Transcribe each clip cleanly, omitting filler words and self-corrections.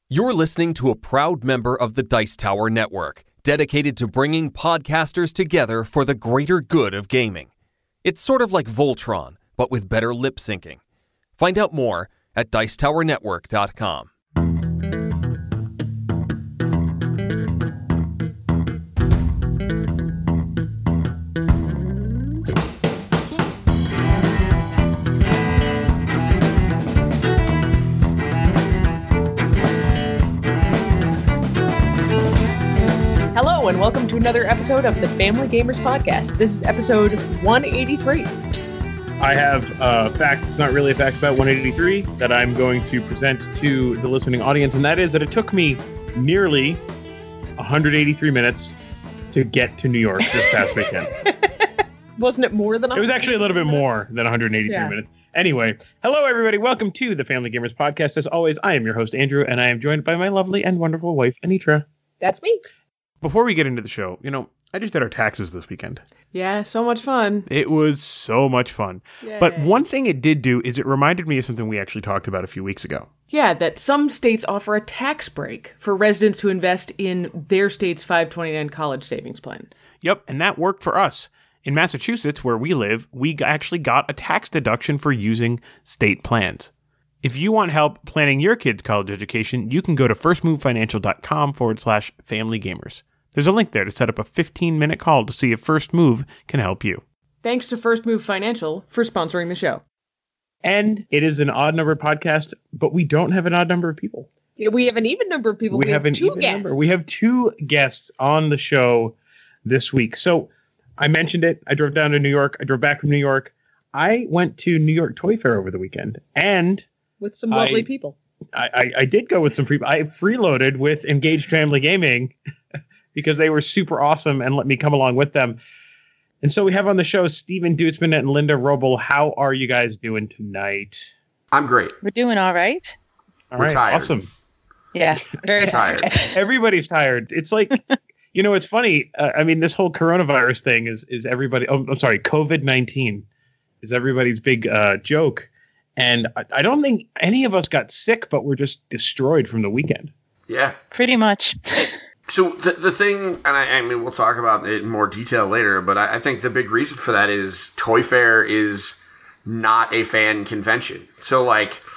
You're listening to a proud member of the Dice Tower Network, dedicated to bringing podcasters together for the greater good of gaming. It's sort of like Voltron, but with better lip syncing. Find out more at Dicetowernetwork.com. Hello and welcome to another episode of the Family Gamers Podcast. This is episode 183. I have a fact, it's not really a fact about 183, that I'm going to present to the listening audience, and that is that it took me nearly 183 minutes to get to New York this past weekend. Wasn't it more than It was actually a little bit more than 183 minutes. Anyway, hello everybody, welcome to the Family Gamers Podcast. As always, I am your host, Andrew, and I am joined by my lovely and wonderful wife, Anitra. That's me. Before we get into the show, I just did our taxes this weekend. Yeah, so much fun. It was so much fun. Yay. But one thing it did do is it reminded me of something we actually talked about a few weeks ago. Yeah, that some states offer a tax break for residents who invest in their state's 529 college savings plan. Yep, and that worked for us. In Massachusetts, where we live, we actually got a tax deduction for using state plans. If you want help planning your kid's college education, you can go to firstmoveFinancial.com/familygamers. There's a link there to set up a 15-minute call to see if First Move can help you. Thanks to First Move Financial for sponsoring the show. And it is an odd number podcast, but we don't have an odd number of people. Yeah, we have an even number of people. We have an two even guests. number. We have two guests on the show this week. So I mentioned it. I drove down to New York. I drove back from New York. I went to New York Toy Fair over the weekend. And with some lovely people. I did go with some people. I freeloaded with Engaged Family Gaming because they were super awesome and let me come along with them. And so we have on the show Steven Dutzman and Linda Roble. How are you guys doing tonight? I'm great. We're doing all right. All We're right, tired. awesome. Yeah, very Tired. Everybody's tired. It's like, it's funny. This whole coronavirus thing is everybody. Oh, I'm sorry, COVID-19 is everybody's big joke. And I don't think any of us got sick, but we're just destroyed from the weekend. Yeah. Pretty much. So the thing, and I mean, we'll talk about it in more detail later, but I think the big reason for that is Toy Fair is not a fan convention. So,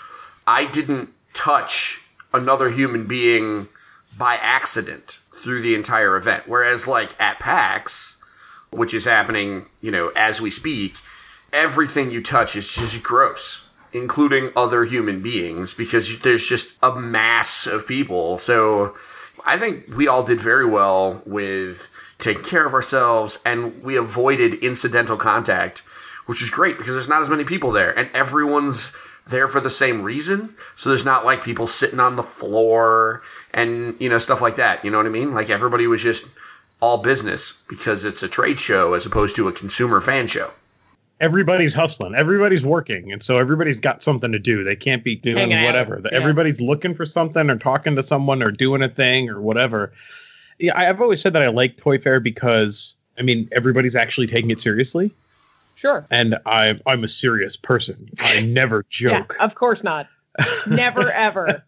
I didn't touch another human being by accident through the entire event. Whereas, at PAX, which is happening, as we speak, everything you touch is just gross, including other human beings, because there's just a mass of people. So I think we all did very well with taking care of ourselves, and we avoided incidental contact, which is great because there's not as many people there, and everyone's there for the same reason. So there's not people sitting on the floor and, stuff like that. You know what I mean? Everybody was just all business because it's a trade show as opposed to a consumer fan show. Everybody's hustling. Everybody's working. And so everybody's got something to do. They can't be doing Hanging out. whatever. Yeah. Everybody's looking for something or talking to someone or doing a thing or whatever. Yeah, I've always said that I like Toy Fair because, everybody's actually taking it seriously. Sure. And I'm a serious person. I never joke. Yeah, of course not. Never, ever.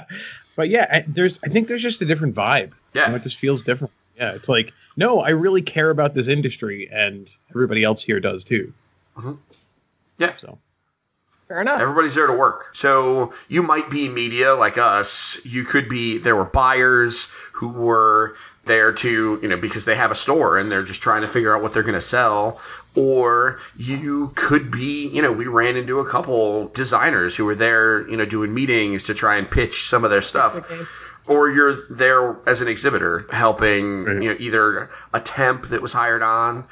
But yeah, I think there's just a different vibe. Yeah. It just feels different. Yeah, it's no, I really care about this industry, and everybody else here does too. Mm-hmm. Yeah. So Fair enough. Everybody's there to work. So you might be media like us. You could be, there were buyers who were there to, because they have a store and they're just trying to figure out what they're going to sell. Or you could be, we ran into a couple designers who were there, doing meetings to try and pitch some of their stuff. Okay. Or you're there as an exhibitor helping, Right. Either a temp that was hired on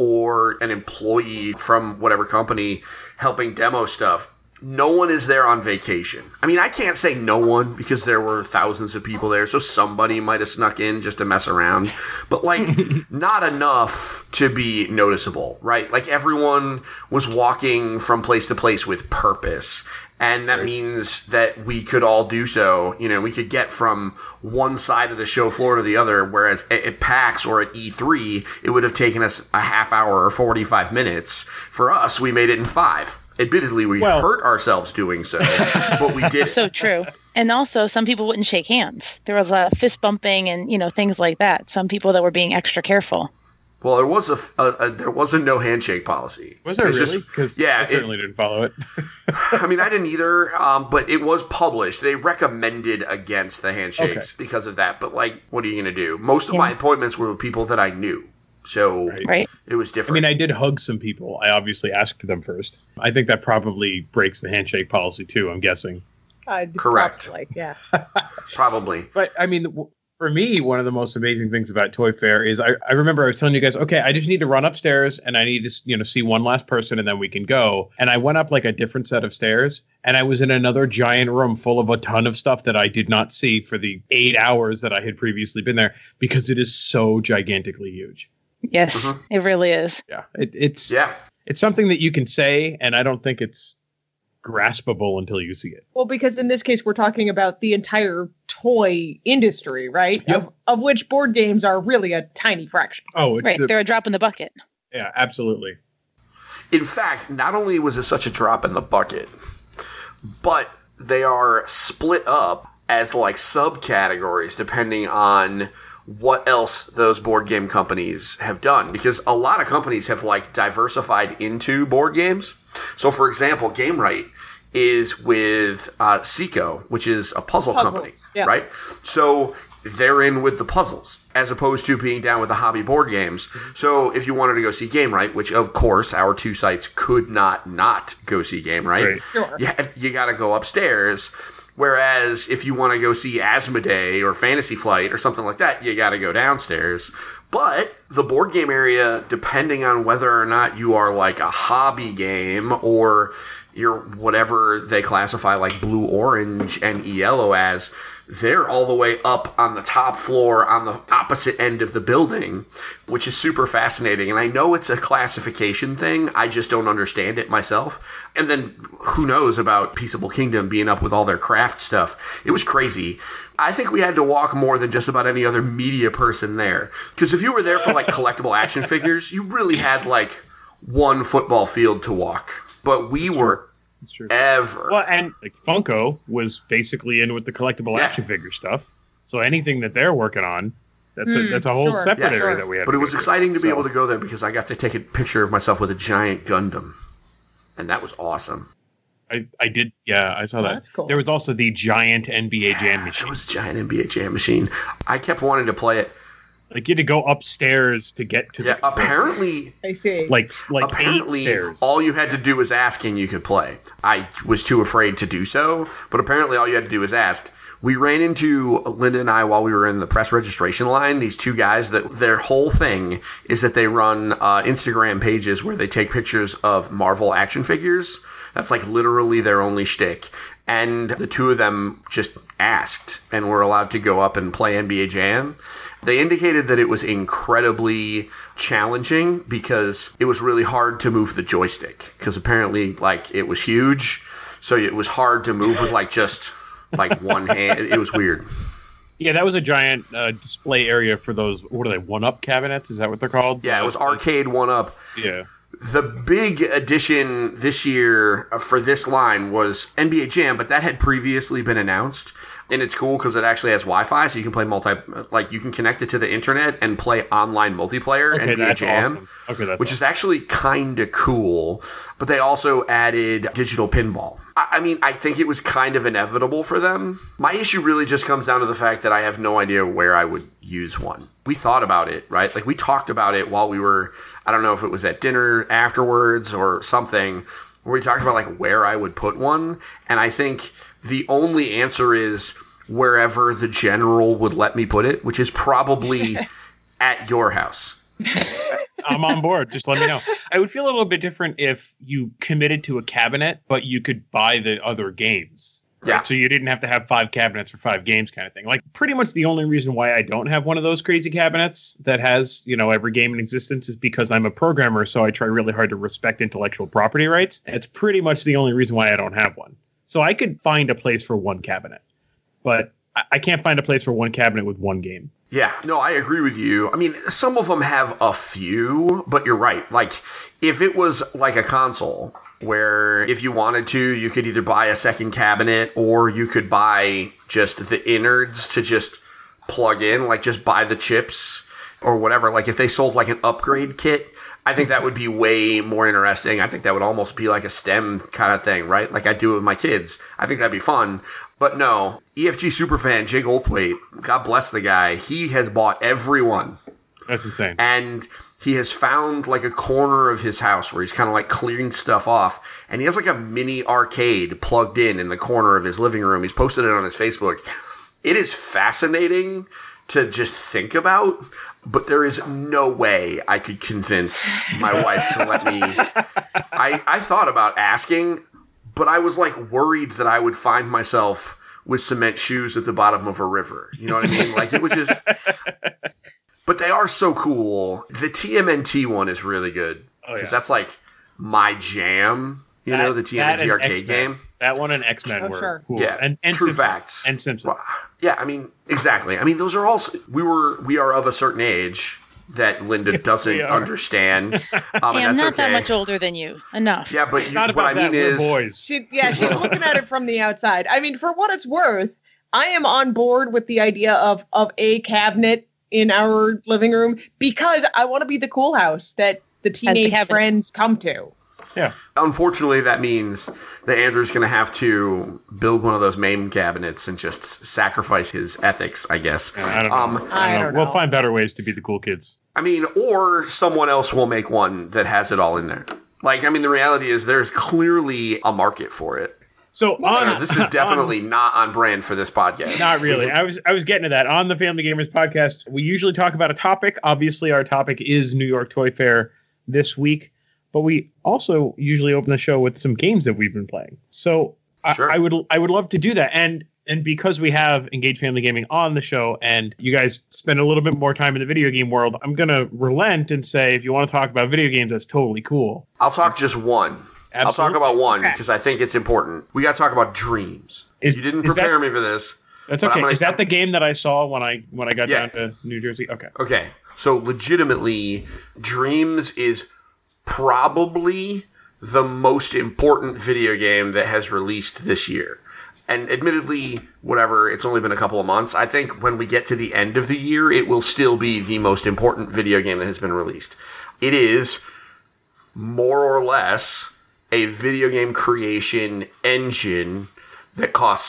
or an employee from whatever company helping demo stuff. No one is there on vacation. I can't say no one because there were thousands of people there, so somebody might have snuck in just to mess around. But, not enough to be noticeable, right? Everyone was walking from place to place with purpose. And that means that we could all do so. We could get from one side of the show floor to the other, whereas at PAX or at E3, it would have taken us a half hour or 45 minutes. For us, we made it in 5. Admittedly, we hurt ourselves doing so, but we did. So true. And also, some people wouldn't shake hands. There was a fist bumping and, things like that. Some people that were being extra careful. Well, there was a no handshake policy. Was there really? Because I certainly didn't follow it. I mean, I didn't either, but it was published. They recommended against the handshakes because of that. But, what are you going to do? Most of my appointments were with people that I knew. So it was different. I mean, I did hug some people. I obviously asked them first. I think that probably breaks the handshake policy, too, I'm guessing. Correct. Yeah. Probably. But, I mean, for me, one of the most amazing things about Toy Fair is I remember I was telling you guys, okay, I just need to run upstairs and I need to, see one last person and then we can go. And I went up a different set of stairs and I was in another giant room full of a ton of stuff that I did not see for the 8 hours that I had previously been there because it is so gigantically huge. Yes, It really is. Yeah, it's something that you can say, and I don't think it's graspable until you see it. Well, because in this case, we're talking about the entire toy industry, right? Yep. Of which board games are really a tiny fraction. Oh, they're a drop in the bucket. Yeah, absolutely. In fact, not only was it such a drop in the bucket, but they are split up as subcategories depending on what else those board game companies have done, because a lot of companies have diversified into board games. So, for example, Gamewright is with Seiko, which is a puzzle company, right? So they're in with the puzzles as opposed to being down with the hobby board games. So if you wanted to go see Gamewright, which of course our two sites could not go see Gamewright, right. Sure. you got to go upstairs. Whereas if you want to go see Asmodee or Fantasy Flight or something like that, you got to go downstairs. But the board game area, depending on whether or not you are a hobby game or you're whatever they classify blue, orange, and yellow as, they're all the way up on the top floor on the opposite end of the building, which is super fascinating. And I know it's a classification thing. I just don't understand it myself. And then who knows about Peaceable Kingdom being up with all their craft stuff. It was crazy. I think we had to walk more than just about any other media person there. Because if you were there for collectible action figures, you really had one football field to walk. But we were ever. Well, and Funko was basically in with the collectible action figure stuff. So anything that they're working on, that's a whole separate area that we have. But it was exciting to be able to go there because I got to take a picture of myself with a giant Gundam. And that was awesome. I did. Yeah, I saw that. That's cool. There was also the giant NBA Jam machine. There was a giant NBA Jam machine. I kept wanting to play it. You had to go upstairs to get to the apparently I see. Apparently 8 stairs. all you had to do was ask and you could play. I was too afraid to do so, but apparently all you had to do was ask. We ran into Linda and I while we were in the press registration line, these two guys that their whole thing is that they run Instagram pages where they take pictures of Marvel action figures. That's literally their only shtick. And the two of them just asked and were allowed to go up and play NBA Jam. They indicated that it was incredibly challenging because it was really hard to move the joystick because apparently it was huge. So it was hard to move with just one hand. It was weird. Yeah, that was a giant display area for those, what are they, 1-Up cabinets? Is that what they're called? Yeah, it was arcade 1-Up. Yeah. The big addition this year for this line was NBA Jam, but that had previously been announced. And it's cool because it actually has Wi-Fi, so you can play you can connect it to the internet and play online multiplayer NBA Jam, awesome. Okay, which is actually kind of cool. But they also added digital pinball. I mean, I think it was kind of inevitable for them. My issue really just comes down to the fact that I have no idea where I would use one. We thought about it, right? We talked about it while we were, I don't know if it was at dinner afterwards or something, where we talked about where I would put one. And I think the only answer is wherever the general would let me put it, which is probably at your house. I'm on board. Just let me know. I would feel a little bit different if you committed to a cabinet, but you could buy the other games. Right? Yeah. So you didn't have to have 5 cabinets for 5 games kind of thing. Pretty much the only reason why I don't have one of those crazy cabinets that has, every game in existence is because I'm a programmer. So I try really hard to respect intellectual property rights. It's pretty much the only reason why I don't have one. So I could find a place for one cabinet, but I can't find a place for one cabinet with one game. Yeah, no, I agree with you. I mean, some of them have a few, but you're right. If it was a console, where if you wanted to, you could either buy a second cabinet or you could buy just the innards to just plug in, like just buy the chips or whatever. Like if they sold like an upgrade kit, I think that would be way more interesting. I think that would almost be like a STEM kind of thing, right? Like I do it with my kids. I think that'd be fun. But no, EFG superfan Jay Goldthwait, God bless the guy, he has bought every one. That's insane. And he has found like a corner of his house where he's kind of like clearing stuff off. And he has like a mini arcade plugged in the corner of his living room. He's posted it on his Facebook. It is fascinating to just think about, but there is no way I could convince my wife to let me. I thought about asking, but I was like worried that I would find myself with cement shoes at the bottom of a river. You know what I mean? Like it would just. But they are so cool. The TMNT one is really good because that's like my jam. You know, the TMNT arcade X-Men. game. That one and X-Men were cool. Yeah, and True Simpsons. Facts. And Simpsons. Well, yeah, I mean, exactly. I mean, those are all. We are of a certain age that Linda doesn't understand. I'm and that's not okay. that much older than you. Enough. Yeah, but It's not what I about that. mean We're is, boys. She's looking at it from the outside. I mean, for what it's worth, I am on board with the idea of a cabinet in our living room because I want to be the cool house that the teenage friends come to. Yeah. Unfortunately, that means that Andrew's going to have to build one of those MAME cabinets and just sacrifice his ethics, I guess. Yeah, I don't know. I don't know. We'll find better ways to be the cool kids. I mean, or someone else will make one that has it all in there. Like, I mean, the reality is there's clearly a market for it. So This is definitely not on brand for this podcast. Not really. I was getting to that. On the Family Gamers podcast, we usually talk about a topic. Obviously, our topic is New York Toy Fair this week, but we also usually open the show with some games that we've been playing. So Sure. I would love to do that. And because we have Engaged Family Gaming on the show and you guys spend a little bit more time in the video game world, I'm going to relent and say, if you want to talk about video games, that's totally cool. I'll talk just one. I'll talk Absolutely. about one Okay. because I think it's important. We got to talk about Dreams. You didn't prepare me for this. That's but okay. I'm gonna- Is that the game that I saw when I got Yeah. down to New Jersey? Okay. Okay, so legitimately, Dreams is probably the most important video game that has released this year. And admittedly, whatever, it's only been a couple of months. I think when we get to the end of the year, it will still be the most important video game that has been released. It is more or less a video game creation engine that costs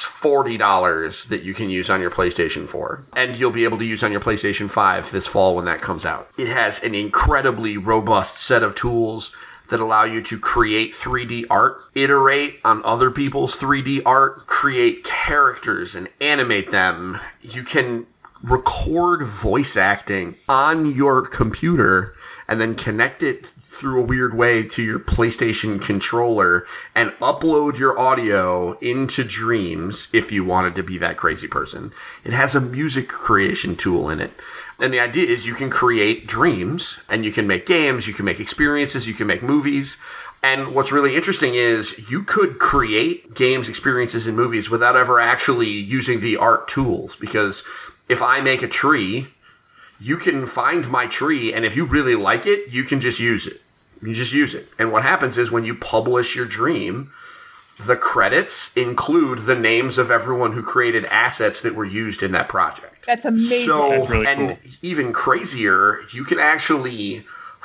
$40 that you can use on your PlayStation 4. And you'll be able to use on your PlayStation 5 this fall when that comes out. It has an incredibly robust set of tools that allow you to create 3D art, iterate on other people's 3D art, create characters and animate them. You can record voice acting on your computer and then connect it through a weird way to your PlayStation controller and upload your audio into Dreams if you wanted to be that crazy person. It has a music creation tool in it. And the idea is you can create dreams and you can make games, you can make experiences, you can make movies. And what's really interesting is you could create games, experiences, and movies without ever actually using the art tools. Because if I make a tree, you can find my tree, and if you really like it, you can just use it. You just use it. And what happens is when you publish your dream, the credits include the names of everyone who created assets that were used in that project. That's amazing. So, That's really and cool. even crazier, you can actually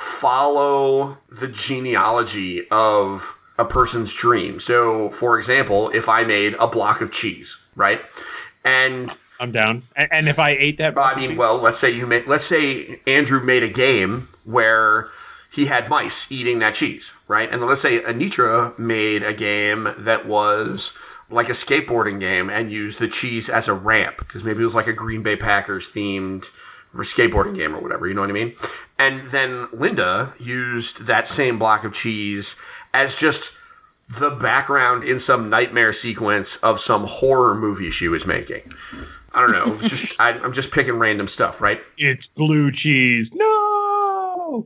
follow the genealogy of a person's dream. So, for example, if I made a block of cheese, right? And I'm down. And if I ate that, I mean, well, let's say Andrew made a game where he had mice eating that cheese, right? And then let's say Anitra made a game that was like a skateboarding game and used the cheese as a ramp because maybe it was like a Green Bay Packers themed skateboarding game or whatever, you know what I mean? And then Linda used that same block of cheese as just the background in some nightmare sequence of some horror movie she was making. I don't know. It's just I'm just picking random stuff, right? it's blue cheese. No.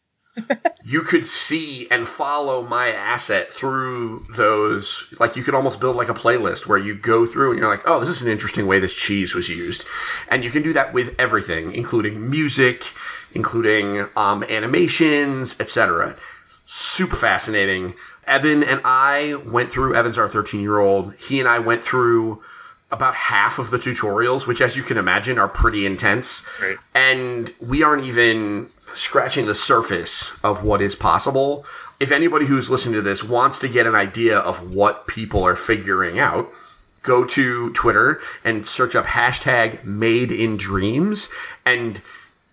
You could see and follow my asset through those. Like you could almost build like a playlist where you go through and you're like, oh, this is an interesting way this cheese was used. And you can do that with everything, including music, including animations, etc. Super fascinating. Evan and I went through, Evan's our 13-year-old. He and I went through about half of the tutorials, which, as you can imagine, are pretty intense. Right. And we aren't even scratching the surface of what is possible. If anybody who's listening to this wants to get an idea of what people are figuring out, go to Twitter and search up hashtag Made in Dreams, and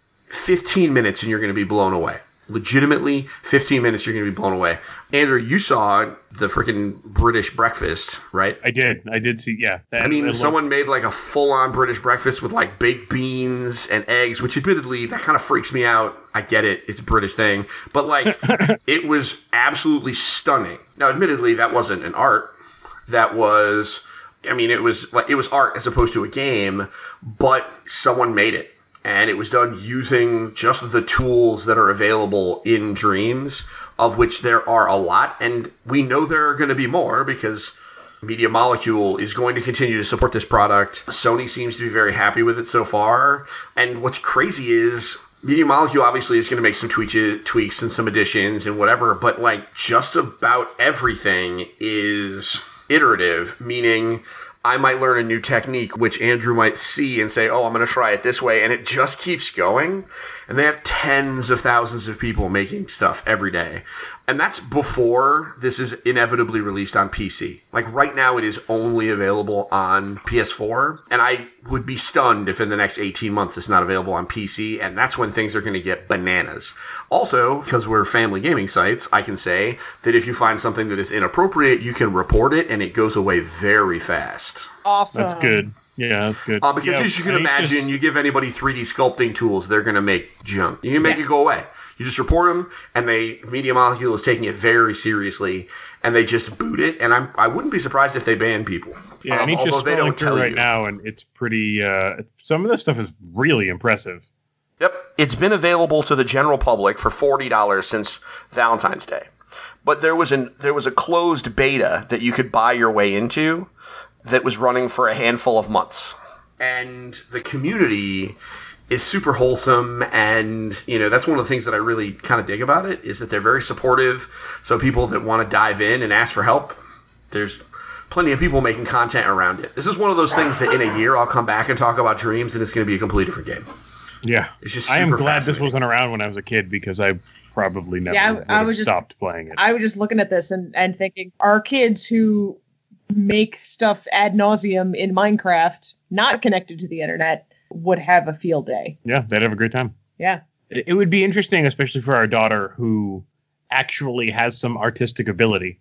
15 minutes and you're going to be blown away. Legitimately, 15 minutes, you're going to be blown away. Andrew, you saw the freaking British breakfast, right? I did see, yeah. I mean, someone made like a full-on British breakfast with like baked beans and eggs, which admittedly, that kind of freaks me out. I get it. It's a British thing. But like, it was absolutely stunning. Now, admittedly, that wasn't an art. That was, I mean, it was art as opposed to a game, but someone made it. And it was done using just the tools that are available in Dreams, of which there are a lot. And we know there are going to be more because Media Molecule is going to continue to support this product. Sony seems to be very happy with it so far. And what's crazy is Media Molecule obviously is going to make some tweaks and some additions and whatever. But like just about everything is iterative, meaning I might learn a new technique, which Andrew might see and say, oh, I'm going to try it this way. And it just keeps going. And they have tens of thousands of people making stuff every day. And that's before this is inevitably released on PC. Like right now, it is only available on PS4. And I would be stunned if in the next 18 months it's not available on PC. And that's when things are going to get bananas. Also, because we're family gaming sites, I can say that if you find something that is inappropriate, you can report it and it goes away very fast. Awesome. That's good. Yeah, that's good. Because as you can imagine, you give anybody 3D sculpting tools, they're going to make junk. You can make it go away. You just report them, and Media Molecule is taking it very seriously, and they just boot it. And I wouldn't be surprised if they ban people. Yeah, and he's just scrolling through right now, and it's pretty. Some of this stuff is really impressive. Yep, it's been available to the general public for $40 since Valentine's Day, but there was a closed beta that you could buy your way into that was running for a handful of months, and the community is super wholesome, and that's one of the things that I really kind of dig about it is that they're very supportive. So people that want to dive in and ask for help, there's plenty of people making content around it. This is one of those things that in a year I'll come back and talk about Dreams, and it's going to be a completely different game. Yeah, it's just I am glad this wasn't around when I was a kid because I probably never would have stopped playing it. I was just looking at this and thinking, our kids who make stuff ad nauseum in Minecraft, not connected to the internet, would have a field day. Yeah, they'd have a great time. Yeah. It would be interesting, especially for our daughter who actually has some artistic ability,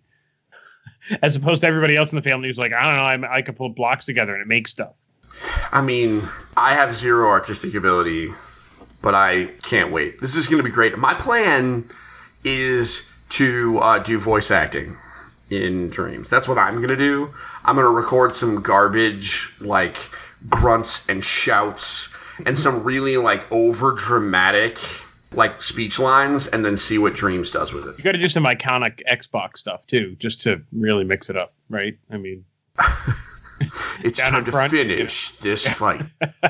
as opposed to everybody else in the family who's like, I don't know, I can pull blocks together and it makes stuff. I mean, I have zero artistic ability, but I can't wait. This is going to be great. My plan is to do voice acting in Dreams. That's what I'm going to do. I'm going to record some garbage, like grunts and shouts and some really like over dramatic like speech lines, and then see what Dreams does with it. You got to do some iconic Xbox stuff too, just to really mix it up, right? I mean, it's time to finish this fight.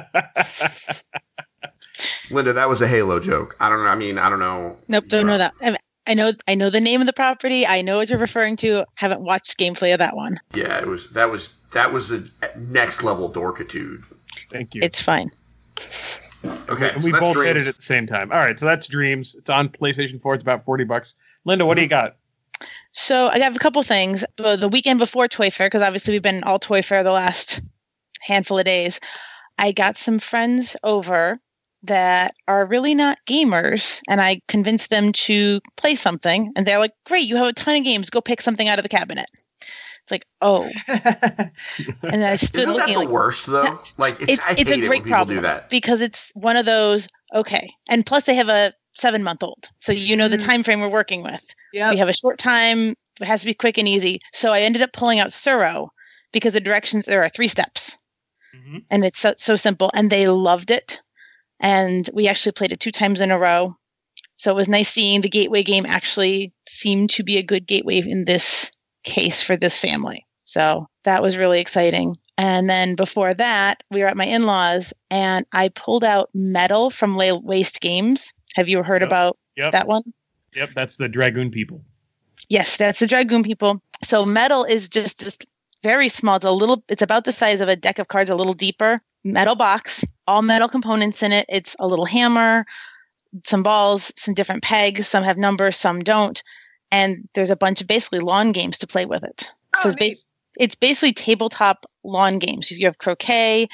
Linda, that was a Halo joke. I don't know. I mean, I don't know. Nope, don't know that. I know the name of the property. I know what you're referring to. Haven't watched gameplay of that one. Yeah, that was a next level dorkitude. Thank you. It's fine. Okay, we both did it at the same time. All right, so that's Dreams. It's on PlayStation 4. It's about $40. Linda, what do you got? So I have a couple things. The weekend before Toy Fair, because obviously we've been all Toy Fair the last handful of days, I got some friends over that are really not gamers, and I convinced them to play something, and they're like, great, you have a ton of games, go pick something out of the cabinet. It's like, oh. And then I stood Isn't looking that the worst, though? Like, I hate a great problem do that. because it's one of those, okay. And plus they have a 7-month-old. So the time frame we're working with. Yep. We have a short time. It has to be quick and easy. So I ended up pulling out Suro because the directions, there are 3 steps. Mm-hmm. And it's so simple. And they loved it. And we actually played it 2 times in a row. So it was nice seeing the gateway game actually seemed to be a good gateway in this case for this family. So that was really exciting. And then before that, we were at my in-laws and I pulled out Metal from Waste Games. Have you heard about that one? Yep, that's the Dragoon people. Yes, that's the Dragoon people. So metal is just this very small. It's about the size of a deck of cards, a little deeper. Metal box, all metal components in it. It's a little hammer, some balls, some different pegs. Some have numbers, some don't. And there's a bunch of basically lawn games to play with it. So it's basically tabletop lawn games. You have croquet.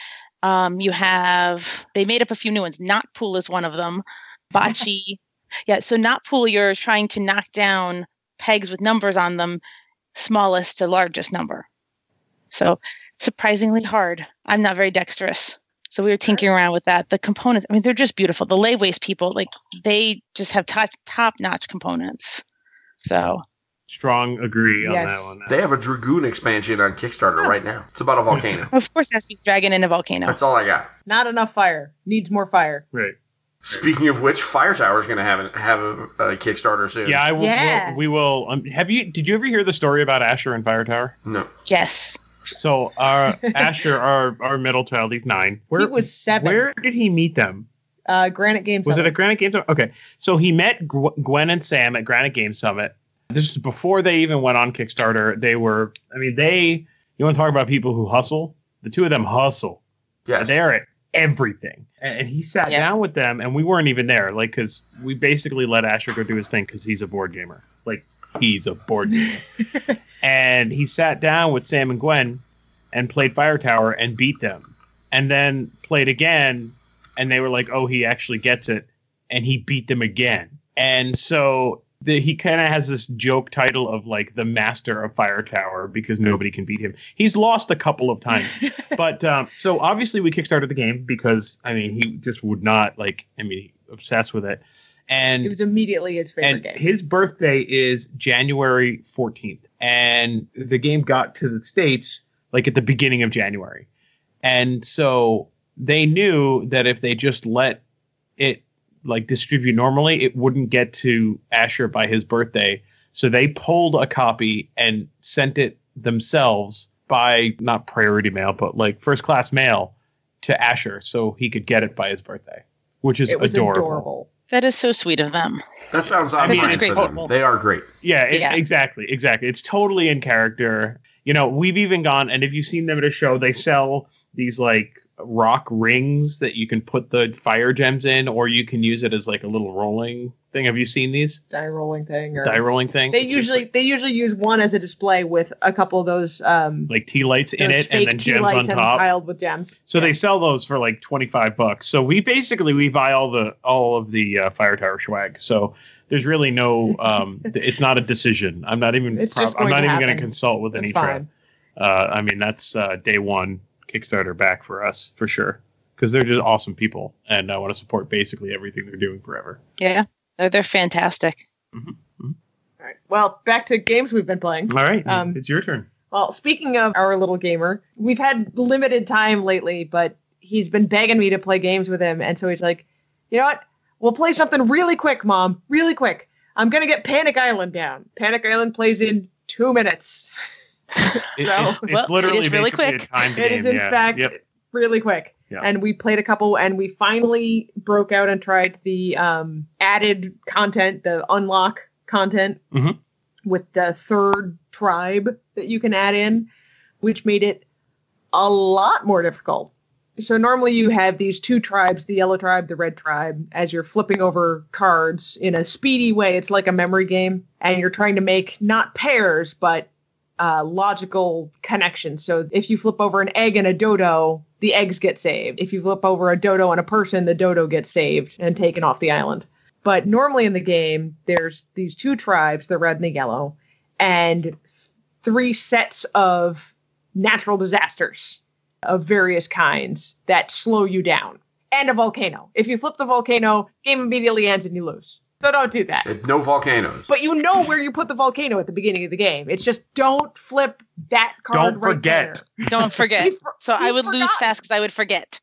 They made up a few new ones. Knot pool is one of them. Bocce. Yeah. So knot pool, you're trying to knock down pegs with numbers on them, smallest to largest number. So surprisingly hard. I'm not very dexterous. So we were tinkering around with that. The components, I mean, they're just beautiful. The Layways people, they just have top-notch components. So strong agree on that one. They have a Dragoon expansion on Kickstarter right now. It's about a volcano. Of course, it has to be dragon in a volcano. That's all I got. Not enough fire. Needs more fire. Right. Speaking of which, Fire Tower is going to have a Kickstarter soon. Yeah, we will. Did you ever hear the story about Asher and Fire Tower? No. Yes. So Asher, our middle child, he's 9. He was 7. Where did he meet them? Granite Game Summit. Was it at Granite Game Summit? Okay. So he met Gwen and Sam at Granite Game Summit. This is before they even went on Kickstarter. You want to talk about people who hustle? The two of them hustle. Yes. They're at everything. And he sat down with them, and we weren't even there. Like, because we basically let Asher go do his thing because he's a board gamer. Like, he's a board gamer. And he sat down with Sam and Gwen and played Fire Tower and beat them. And then played again, and they were like, oh, he actually gets it. And he beat them again. And so he kind of has this joke title of like the master of Fire Tower because nobody can beat him. He's lost a couple of times. But so obviously we kickstarted the game because, he just would not obsessed with it. And it was immediately his favorite game. His birthday is January 14th. And the game got to the States like at the beginning of January. And so they knew that if they just let it like distribute normally, it wouldn't get to Asher by his birthday. So they pulled a copy and sent it themselves by not priority mail, but like first class mail to Asher so he could get it by his birthday, which is adorable. That is so sweet of them. That sounds obvious great for them. people. They are great. Yeah, exactly. It's totally in character. We've even gone, and if you've seen them at a show, they sell these like rock rings that you can put the fire gems in, or you can use it as like a little rolling thing. Have you seen these? Die rolling thing. They usually use one as a display with a couple of those like tea lights in it, and then gems on top, piled with gems. So they sell those for like $25. So we buy all of the Fire Tower swag. So there's really no it's not a decision. I'm not even going to consult with any trade. That's day one Kickstarter back for us for sure, because they're just awesome people, and I want to support basically everything they're doing forever. Yeah, they're fantastic. Mm-hmm. Mm-hmm. All right. Well, back to games we've been playing. All right, it's your turn. Well, speaking of our little gamer, we've had limited time lately, but he's been begging me to play games with him, and so he's like, you know what? We'll play something really quick, Mom. Really quick. I'm gonna get Panic Island down. Panic Island plays in 2 minutes. It's literally really quick. A timed game. It is in fact really quick. Yeah. And we played a couple, and we finally broke out and tried the added content, the unlock content with the third tribe that you can add in, which made it a lot more difficult. So normally you have these 2 tribes, the yellow tribe, the red tribe, as you're flipping over cards in a speedy way. It's like a memory game, and you're trying to make not pairs, but logical connections. So if you flip over an egg and a dodo, the eggs get saved. If you flip over a dodo and a person, the dodo gets saved and taken off the island. But normally in the game, there's these 2 tribes, the red and the yellow, and 3 sets of natural disasters of various kinds that slow you down. And a volcano. If you flip the volcano, game immediately ends and you lose. So don't do that. No volcanoes. But you know where you put the volcano at the beginning of the game. It's just don't flip that card. Don't forget. There. Don't forget. So I would lose fast because I would forget.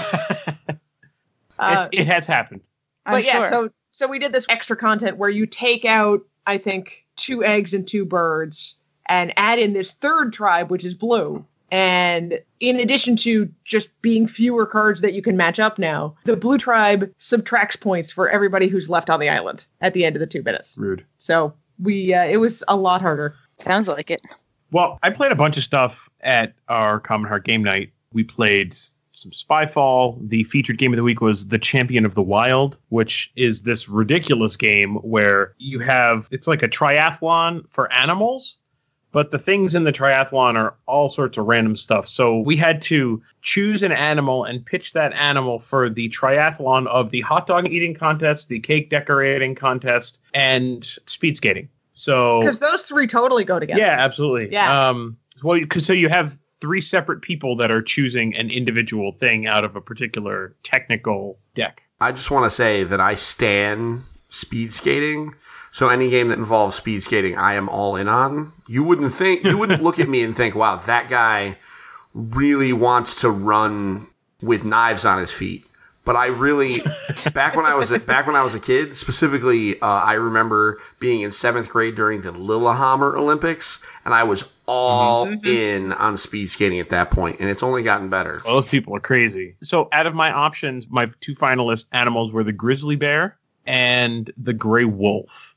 It has happened. But so we did this extra content where you take out, I think, 2 eggs and 2 birds and add in this third tribe, which is blue. And in addition to just being fewer cards that you can match up now, the blue tribe subtracts points for everybody who's left on the island at the end of the 2 minutes. Rude. So it was a lot harder. Sounds like it. Well, I played a bunch of stuff at our Common Heart game night. We played some Spyfall. The featured game of the week was The Champion of the Wild, which is this ridiculous game where it's like a triathlon for animals, but the things in the triathlon are all sorts of random stuff. So we had to choose an animal and pitch that animal for the triathlon of the hot dog eating contest, the cake decorating contest, and speed skating. So because those three totally go together. Yeah, absolutely. Yeah. Well, so you have three separate people that are choosing an individual thing out of a particular technical deck. I just want to say that I stan speed skating. So any game that involves speed skating, I am all in on. You wouldn't look at me and think, wow, that guy really wants to run with knives on his feet. But I really, back when I was a kid, specifically, I remember being in 7th grade during the Lillehammer Olympics, and I was all in on speed skating at that point, and it's only gotten better. Well, those people are crazy. So out of my options, my two finalist animals were the grizzly bear and the gray wolf.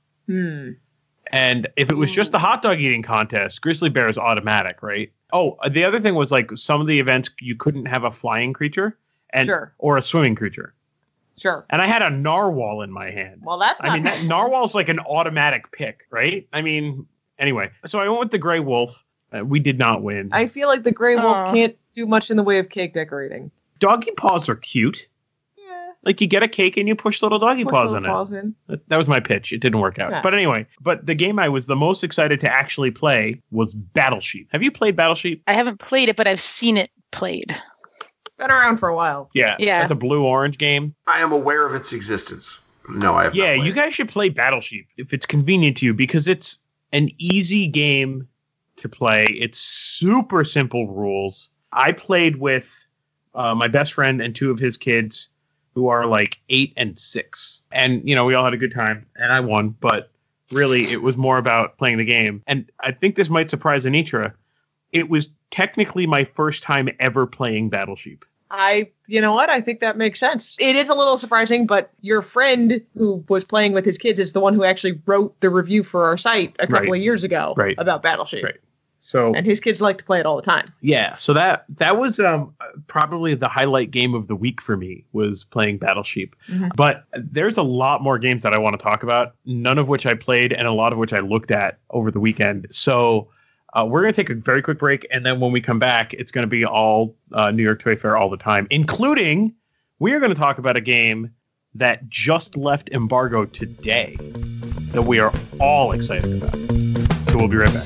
And if it was just the hot dog eating contest, grizzly bear is automatic, right? Oh, the other thing was like some of the events you couldn't have a flying creature. Or a swimming creature. Sure. And I had a narwhal in my hand. Well, that's not... that narwhal's like an automatic pick, right? I mean, anyway. So I went with the gray wolf. We did not win. I feel like the gray wolf can't do much in the way of cake decorating. Doggy paws are cute. Yeah. Like you get a cake and you push little doggy paws in it. That was my pitch. It didn't work out. Yeah. But anyway, the game I was the most excited to actually play was Battlesheep. Have you played Battlesheep? I haven't played it, but I've seen it played. Been around for a while. Yeah. It's a blue-orange game. I am aware of its existence. No, I have not played. You guys should play Battlesheep if it's convenient to you because it's an easy game to play. It's super simple rules. I played with my best friend and two of his kids who are like 8 and 6. And, we all had a good time and I won. But really, it was more about playing the game. And I think this might surprise Anitra. It was technically my first time ever playing Battlesheep. You know what? I think that makes sense. It is a little surprising, but your friend who was playing with his kids is the one who actually wrote the review for our site a couple of years ago about Battlesheep. Right. So, and his kids like to play it all the time. Yeah. So that was probably the highlight game of the week for me was playing Battlesheep. Mm-hmm. But there's a lot more games that I want to talk about, none of which I played and a lot of which I looked at over the weekend. So we're going to take a very quick break, and then when we come back, it's going to be all New York Toy Fair all the time, including we are going to talk about a game that just left embargo today that we are all excited about. So we'll be right back.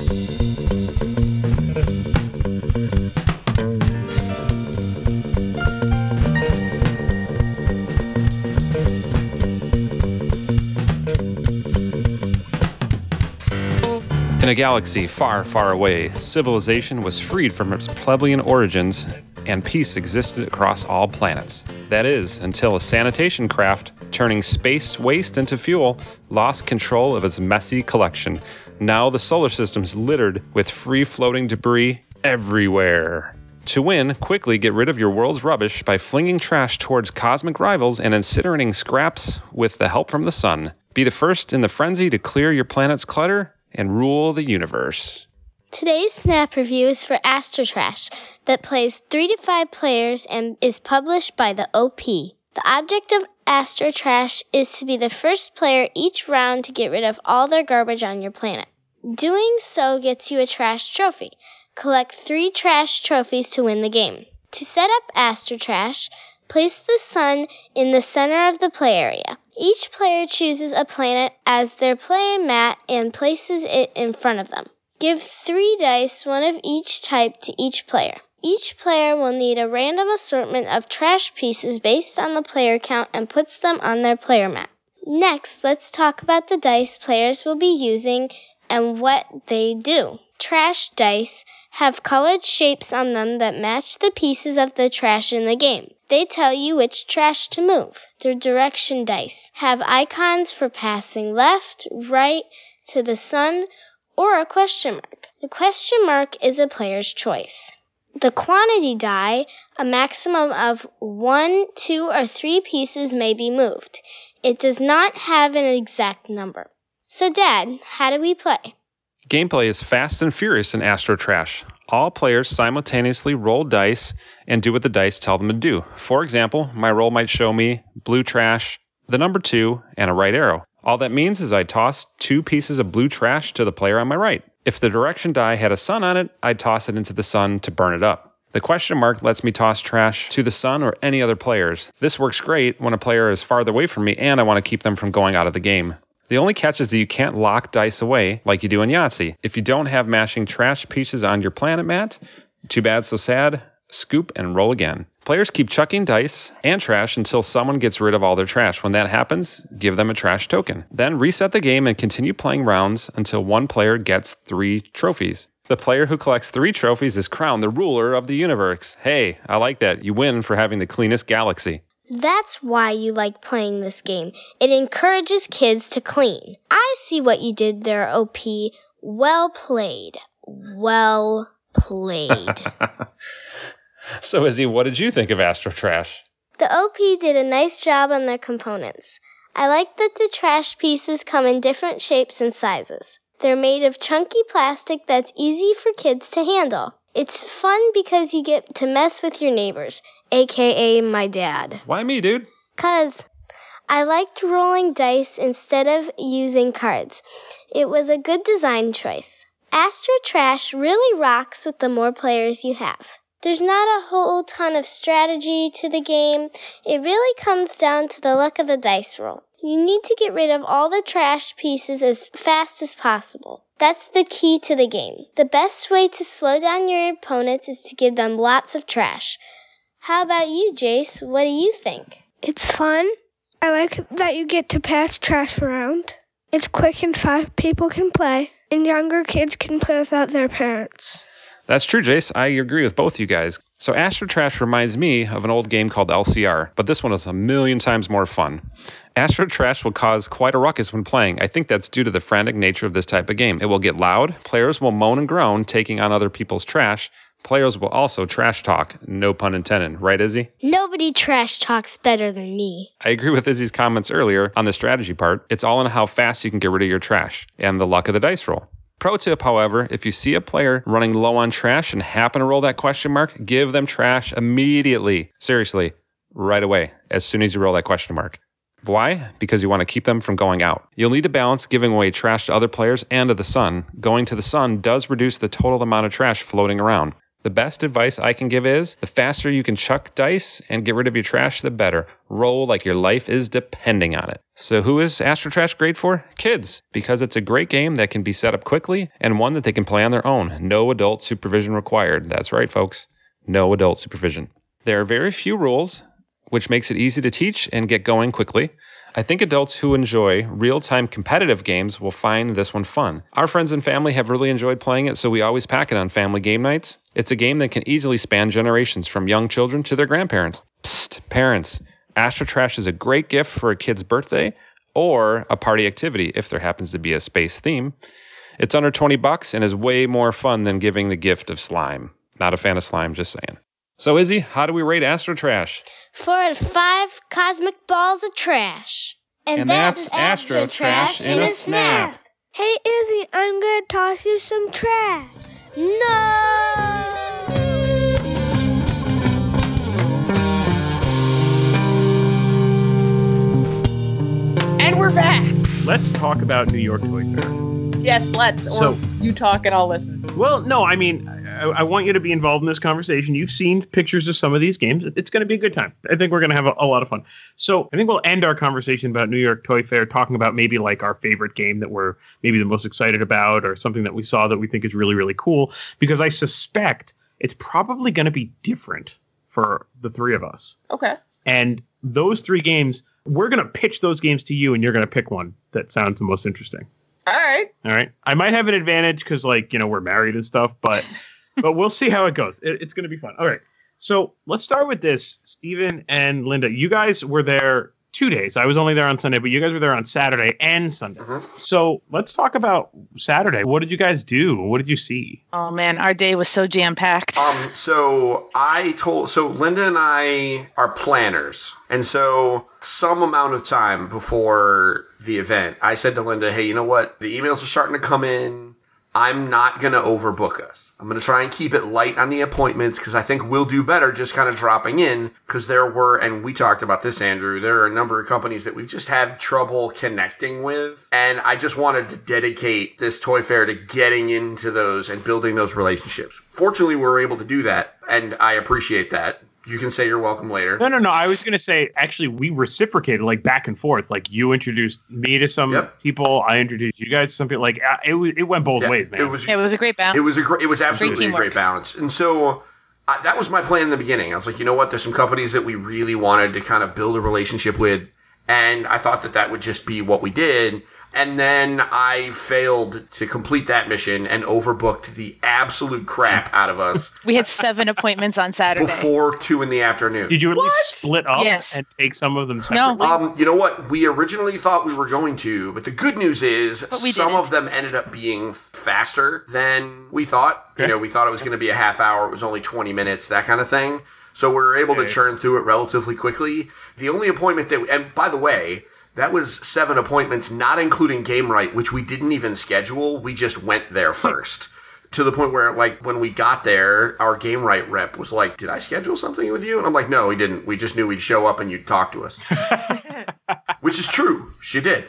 In a galaxy far, far away, civilization was freed from its plebeian origins and peace existed across all planets. That is, until a sanitation craft, turning space waste into fuel, lost control of its messy collection. Now the solar system's littered with free-floating debris everywhere. To win, quickly get rid of your world's rubbish by flinging trash towards cosmic rivals and incinerating scraps with the help from the sun. Be the first in the frenzy to clear your planet's clutter and rule the universe. Today's Snap Review is for Astrotrash that plays 3 to 5 players and is published by the OP. The object of Astrotrash is to be the first player each round to get rid of all their garbage on your planet. Doing so gets you a trash trophy. Collect 3 trash trophies to win the game. To set up Astrotrash, place the sun in the center of the play area. Each player chooses a planet as their play mat and places it in front of them. Give 3 dice, one of each type, to each player. Each player will need a random assortment of trash pieces based on the player count and puts them on their player mat. Next, let's talk about the dice players will be using and what they do. Trash dice have colored shapes on them that match the pieces of the trash in the game. They tell you which trash to move. The direction dice have icons for passing left, right, to the sun, or a question mark. The question mark is a player's choice. The quantity die, a maximum of 1, 2, or 3 pieces may be moved. It does not have an exact number. So, Dad, how do we play? Gameplay is fast and furious in Astro Trash. All players simultaneously roll dice and do what the dice tell them to do. For example, my roll might show me blue trash, the number 2, and a right arrow. All that means is I toss 2 pieces of blue trash to the player on my right. If the direction die had a sun on it, I'd toss it into the sun to burn it up. The question mark lets me toss trash to the sun or any other players. This works great when a player is farther away from me and I want to keep them from going out of the game. The only catch is that you can't lock dice away like you do in Yahtzee. If you don't have matching trash pieces on your planet mat, too bad, so sad, scoop and roll again. Players keep chucking dice and trash until someone gets rid of all their trash. When that happens, give them a trash token. Then reset the game and continue playing rounds until one player gets 3 trophies. The player who collects 3 trophies is crowned the ruler of the universe. Hey, I like that. You win for having the cleanest galaxy. That's why you like playing this game. It encourages kids to clean. I see what you did there, OP. Well played. Well played. So, Izzy, what did you think of Astro Trash? The OP did a nice job on their components. I like that the trash pieces come in different shapes and sizes. They're made of chunky plastic that's easy for kids to handle. It's fun because you get to mess with your neighbors, aka my dad. Why me, dude? 'Cause I liked rolling dice instead of using cards. It was a good design choice. Astro Trash really rocks with the more players you have. There's not a whole ton of strategy to the game. It really comes down to the luck of the dice roll. You need to get rid of all the trash pieces as fast as possible. That's the key to the game. The best way to slow down your opponents is to give them lots of trash. How about you, Jace? What do you think? It's fun. I like that you get to pass trash around. It's quick and fast. People can play, and younger kids can play without their parents. That's true, Jace. I agree with both you guys. So Astro Trash reminds me of an old game called LCR, but this one is a million times more fun. Astro Trash will cause quite a ruckus when playing. I think that's due to the frantic nature of this type of game. It will get loud, players will moan and groan, taking on other people's trash. Players will also trash talk, no pun intended. Right, Izzy? Nobody trash talks better than me. I agree with Izzy's comments earlier on the strategy part. It's all in how fast you can get rid of your trash and the luck of the dice roll. Pro tip, however, if you see a player running low on trash and happen to roll that question mark, give them trash immediately. Seriously, right away, as soon as you roll that question mark. Why? Because you want to keep them from going out. You'll need to balance giving away trash to other players and to the sun. Going to the sun does reduce the total amount of trash floating around. The best advice I can give is, the faster you can chuck dice and get rid of your trash, the better. Roll like your life is depending on it. So who is Astro Trash great for? Kids, because it's a great game that can be set up quickly and one that they can play on their own. No adult supervision required. That's right, folks. No adult supervision. There are very few rules, which makes it easy to teach and get going quickly. I think adults who enjoy real-time competitive games will find this one fun. Our friends and family have really enjoyed playing it, so we always pack it on family game nights. It's a game that can easily span generations, from young children to their grandparents. Psst, parents. Astro Trash is a great gift for a kid's birthday or a party activity, if there happens to be a space theme. It's under $20 and is way more fun than giving the gift of slime. Not a fan of slime, just saying. So, Izzy, how do we rate Astro Trash? 4 out of 5 cosmic balls of trash. And that's Astro Trash in a snap. Hey, Izzy, I'm going to toss you some trash. No! And we're back. Let's talk about New York Toy Fair. Yes, let's. Or you talk and I'll listen. Well, no, I mean, I want you to be involved in this conversation. You've seen pictures of some of these games. It's going to be a good time. I think we're going to have a lot of fun. So I think we'll end our conversation about New York Toy Fair talking about maybe like our favorite game that we're maybe the most excited about, or something that we saw that we think is really, really cool, because I suspect it's probably going to be different for the three of us. Okay. And those 3 games, we're going to pitch those games to you, and you're going to pick one that sounds the most interesting. All right. I might have an advantage because, like, we're married and stuff, but we'll see how it goes. It's going to be fun. All right. So let's start with this. Steven and Linda, you guys were there 2 days. I was only there on Sunday, but you guys were there on Saturday and Sunday. So let's talk about Saturday. What did you guys do? What did you see? Oh man, our day was so jam-packed. So Linda and I are planners. And so some amount of time before the event, I said to Linda, hey, you know what? The emails are starting to come in. I'm not going to overbook us. I'm going to try and keep it light on the appointments because I think we'll do better just kind of dropping in because there were, and we talked about this, Andrew, there are a number of companies that we've just had trouble connecting with. And I just wanted to dedicate this toy fair to getting into those and building those relationships. Fortunately, we were able to do that, and I appreciate that. You can say you're welcome later. No. I was going to say, actually, we reciprocated, like, back and forth. Like, you introduced me to some people. I introduced you guys to some people. Like, it went both ways, man. It was a great balance. It was absolutely a great balance. And so that was my plan in the beginning. I was like, you know what? There's some companies that we really wanted to kind of build a relationship with. And I thought that would just be what we did. And then I failed to complete that mission and overbooked the absolute crap out of us. We had 7 appointments on Saturday. Before 2 p.m. Did you at least split up and take some of them separately? No. You know what? We originally thought we were going to, but the good news is some of them ended up being faster than we thought. Okay. You know, we thought it was going to be a half hour. It was only 20 minutes, that kind of thing. So we were able to churn through it relatively quickly. The only appointment and by the way, that was 7 appointments, not including Gamewright, which we didn't even schedule. We just went there first. To the point where, like, when we got there, our Gamewright rep was like, did I schedule something with you? And I'm like, no, we didn't. We just knew we'd show up and you'd talk to us. Which is true. She did.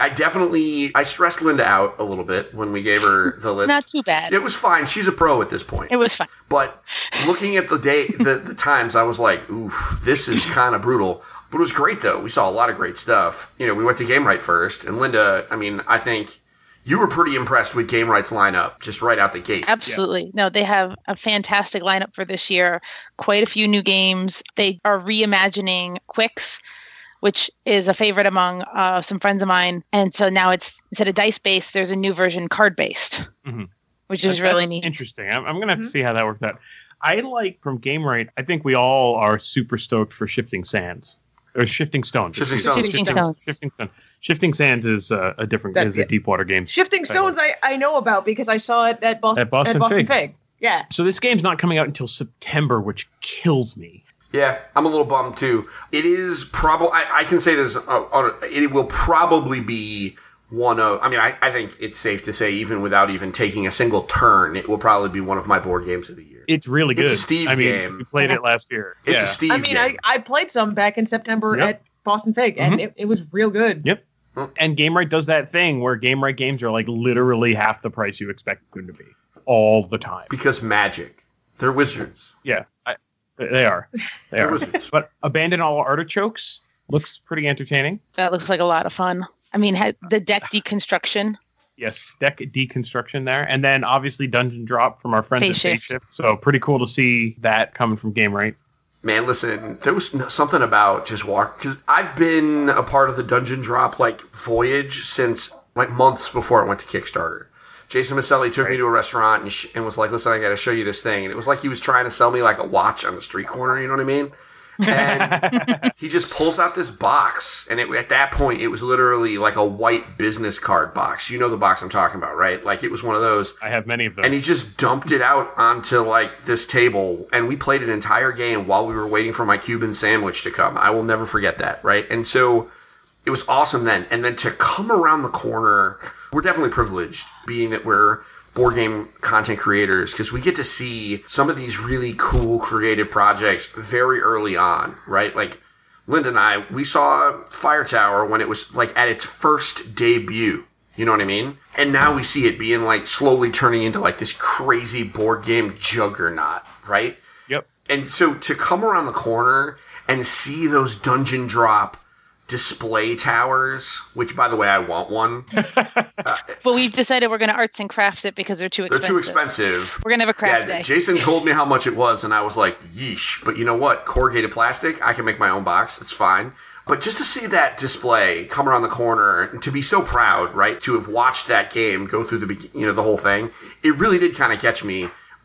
I stressed Linda out a little bit when we gave her the list. Not too bad. It was fine. She's a pro at this point. It was fine. But looking at the times, I was like, oof, this is kind of brutal. But it was great, though. We saw a lot of great stuff. You know, we went to Gamewright first. And Linda, I mean, I think you were pretty impressed with Gamewright's lineup just right out the gate. Absolutely. Yeah. No, they have a fantastic lineup for this year. Quite a few new games. They are reimagining Quicks, which is a favorite among some friends of mine. And so now it's, instead of dice-based, there's a new version card-based, which is really neat. Interesting. I'm going to have to see how that worked out. I like, from Gamewright, I think we all are super stoked for Shifting Sands. Or Shifting Stones. Shifting Stones. Shifting Sands is a Deepwater game. Shifting Stones I know about because I saw it at Boston Fig. Yeah. So this game's not coming out until September, which kills me. Yeah, I'm a little bummed too. It is probably, I can say this, it will probably be one of, I mean, I think it's safe to say, even without even taking a single turn, it will probably be one of my board games of the year. It's really good. It's a Steve game. We played it last year. It's a Steve game. I played some back in September at Boston Fig, and it was real good. Yep. And Gamewright does that thing where Gamewright games are like literally half the price you expect them to be all the time. Because magic. They're wizards. Yeah, they are. They're wizards. But Abandon All Artichokes looks pretty entertaining. That looks like a lot of fun. I mean, the deck deconstruction. Yes, deck deconstruction there. And then obviously Dungeon Drop from our friends at Phase Shift. So pretty cool to see that coming from Gamewright. Man, listen, there was something about just because I've been a part of the Dungeon Drop like voyage since like months before it went to Kickstarter. Jason Maselli took me to a restaurant and was like, listen, I got to show you this thing. And it was like he was trying to sell me like a watch on the street corner, you know what I mean? And he just pulls out this box, and at that point, it was literally like a white business card box. You know the box I'm talking about, right? Like, it was one of those. I have many of them. And he just dumped it out onto, like, this table, and we played an entire game while we were waiting for my Cuban sandwich to come. I will never forget that, right? And so it was awesome then. And then to come around the corner, we're definitely privileged, being that we're board game content creators, because we get to see some of these really cool creative projects very early on, right? Like Linda and I, we saw Fire Tower when it was like at its first debut, you know what I mean? And now we see it being like slowly turning into like this crazy board game juggernaut, right? Yep. And so to come around the corner and see those Dungeon Drop display towers, which by the way I want one. But we've decided we're going to arts and crafts it because they're too expensive. They're too expensive. We're going to have a craft day. Jason told me how much it was, and I was like, yeesh. But you know what? Corrugated plastic, I can make my own box. It's fine. But just to see that display come around the corner and to be so proud, right, to have watched that game go through the whole thing, it really did kind of catch me.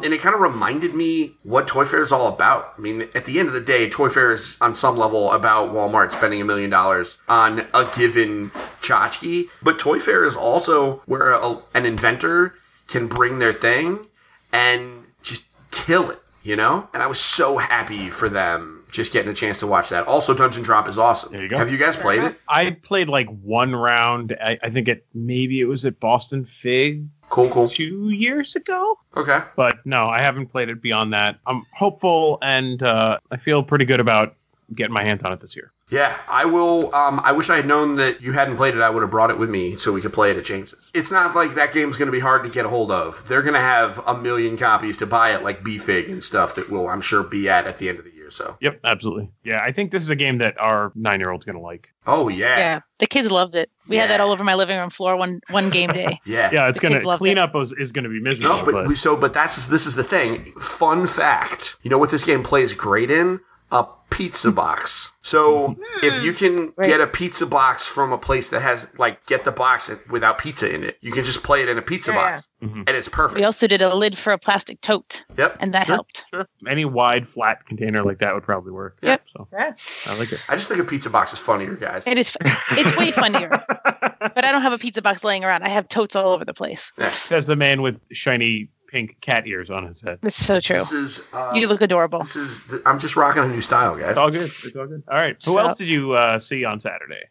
And it kind of reminded me what Toy Fair is all about. I mean, at the end of the day, Toy Fair is on some level about Walmart spending $1 million on a given tchotchke. But Toy Fair is also where an inventor can bring their thing and just kill it, you know? And I was so happy for them just getting a chance to watch that. Also, Dungeon Drop is awesome. There you go. Have you guys played it? I played like one round. I think it was at Boston Fig. Cool. 2 years ago. Okay. But no, I haven't played it beyond that. I'm hopeful, and I feel pretty good about getting my hands on it this year. Yeah, I will. I wish I had known that you hadn't played it. I would have brought it with me so we could play it at James's. It's not like that game's going to be hard to get a hold of. They're going to have 1 million copies to buy it, like B-Fig and stuff that will, I'm sure, be at the end of the year. So. Yep, absolutely. Yeah, I think this is a game that our 9-year-old's going to like. Oh, yeah. Yeah, the kids loved it. We had that all over my living room floor one game day. Yeah, it's going to clean up is going to be miserable. No, but this is the thing. Fun fact. You know what this game plays great in? A pizza box. So if you can get a pizza box from a place that has, like, get the box without pizza in it, you can just play it in a pizza box. And it's perfect. We also did a lid for a plastic tote. Yep. And that helped. Sure. Any wide, flat container like that would probably work. Yep. So I like it. I just think a pizza box is funnier, guys. It is. It's way funnier. But I don't have a pizza box laying around. I have totes all over the place. Yeah. Says the man with shiny pink cat ears on his head. It's so true. This is, you look adorable. I'm just rocking a new style, guys. It's all good. All right. Who else did you see on Saturday?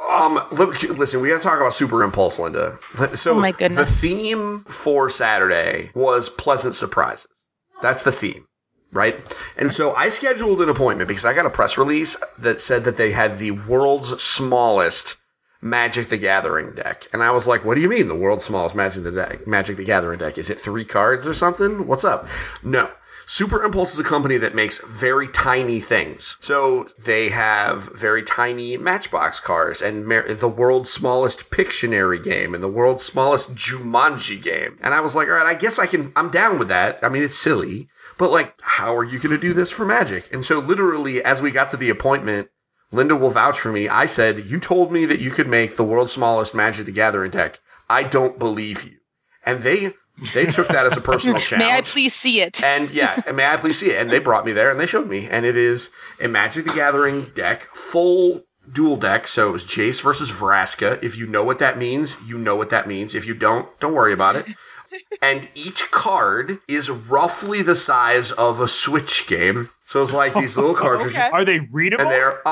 Listen, we got to talk about Super Impulse, Linda. So oh my goodness. The theme for Saturday was pleasant surprises. That's the theme, right? And so I scheduled an appointment because I got a press release that said that they had the world's smallest Magic the Gathering deck. And I was like, what do you mean the world's smallest Magic the Gathering deck? Is it 3 cards or something? What's up? No. Super Impulse is a company that makes very tiny things. So they have very tiny Matchbox cards and the world's smallest Pictionary game and the world's smallest Jumanji game. And I was like, all right, I guess I'm down with that. I mean, it's silly, but like, how are you going to do this for Magic? And so literally, as we got to the appointment, Linda will vouch for me. I said, you told me that you could make the world's smallest Magic the Gathering deck. I don't believe you. And they took that as a personal challenge. May I please see it? And may I please see it? And they brought me there and they showed me. And it is a Magic the Gathering deck, full dual deck. So it was Jace versus Vraska. If you know what that means, you know what that means. If you don't worry about it. And each card is roughly the size of a Switch game. So it's like these little cartridges. Okay. Are they readable? And they're,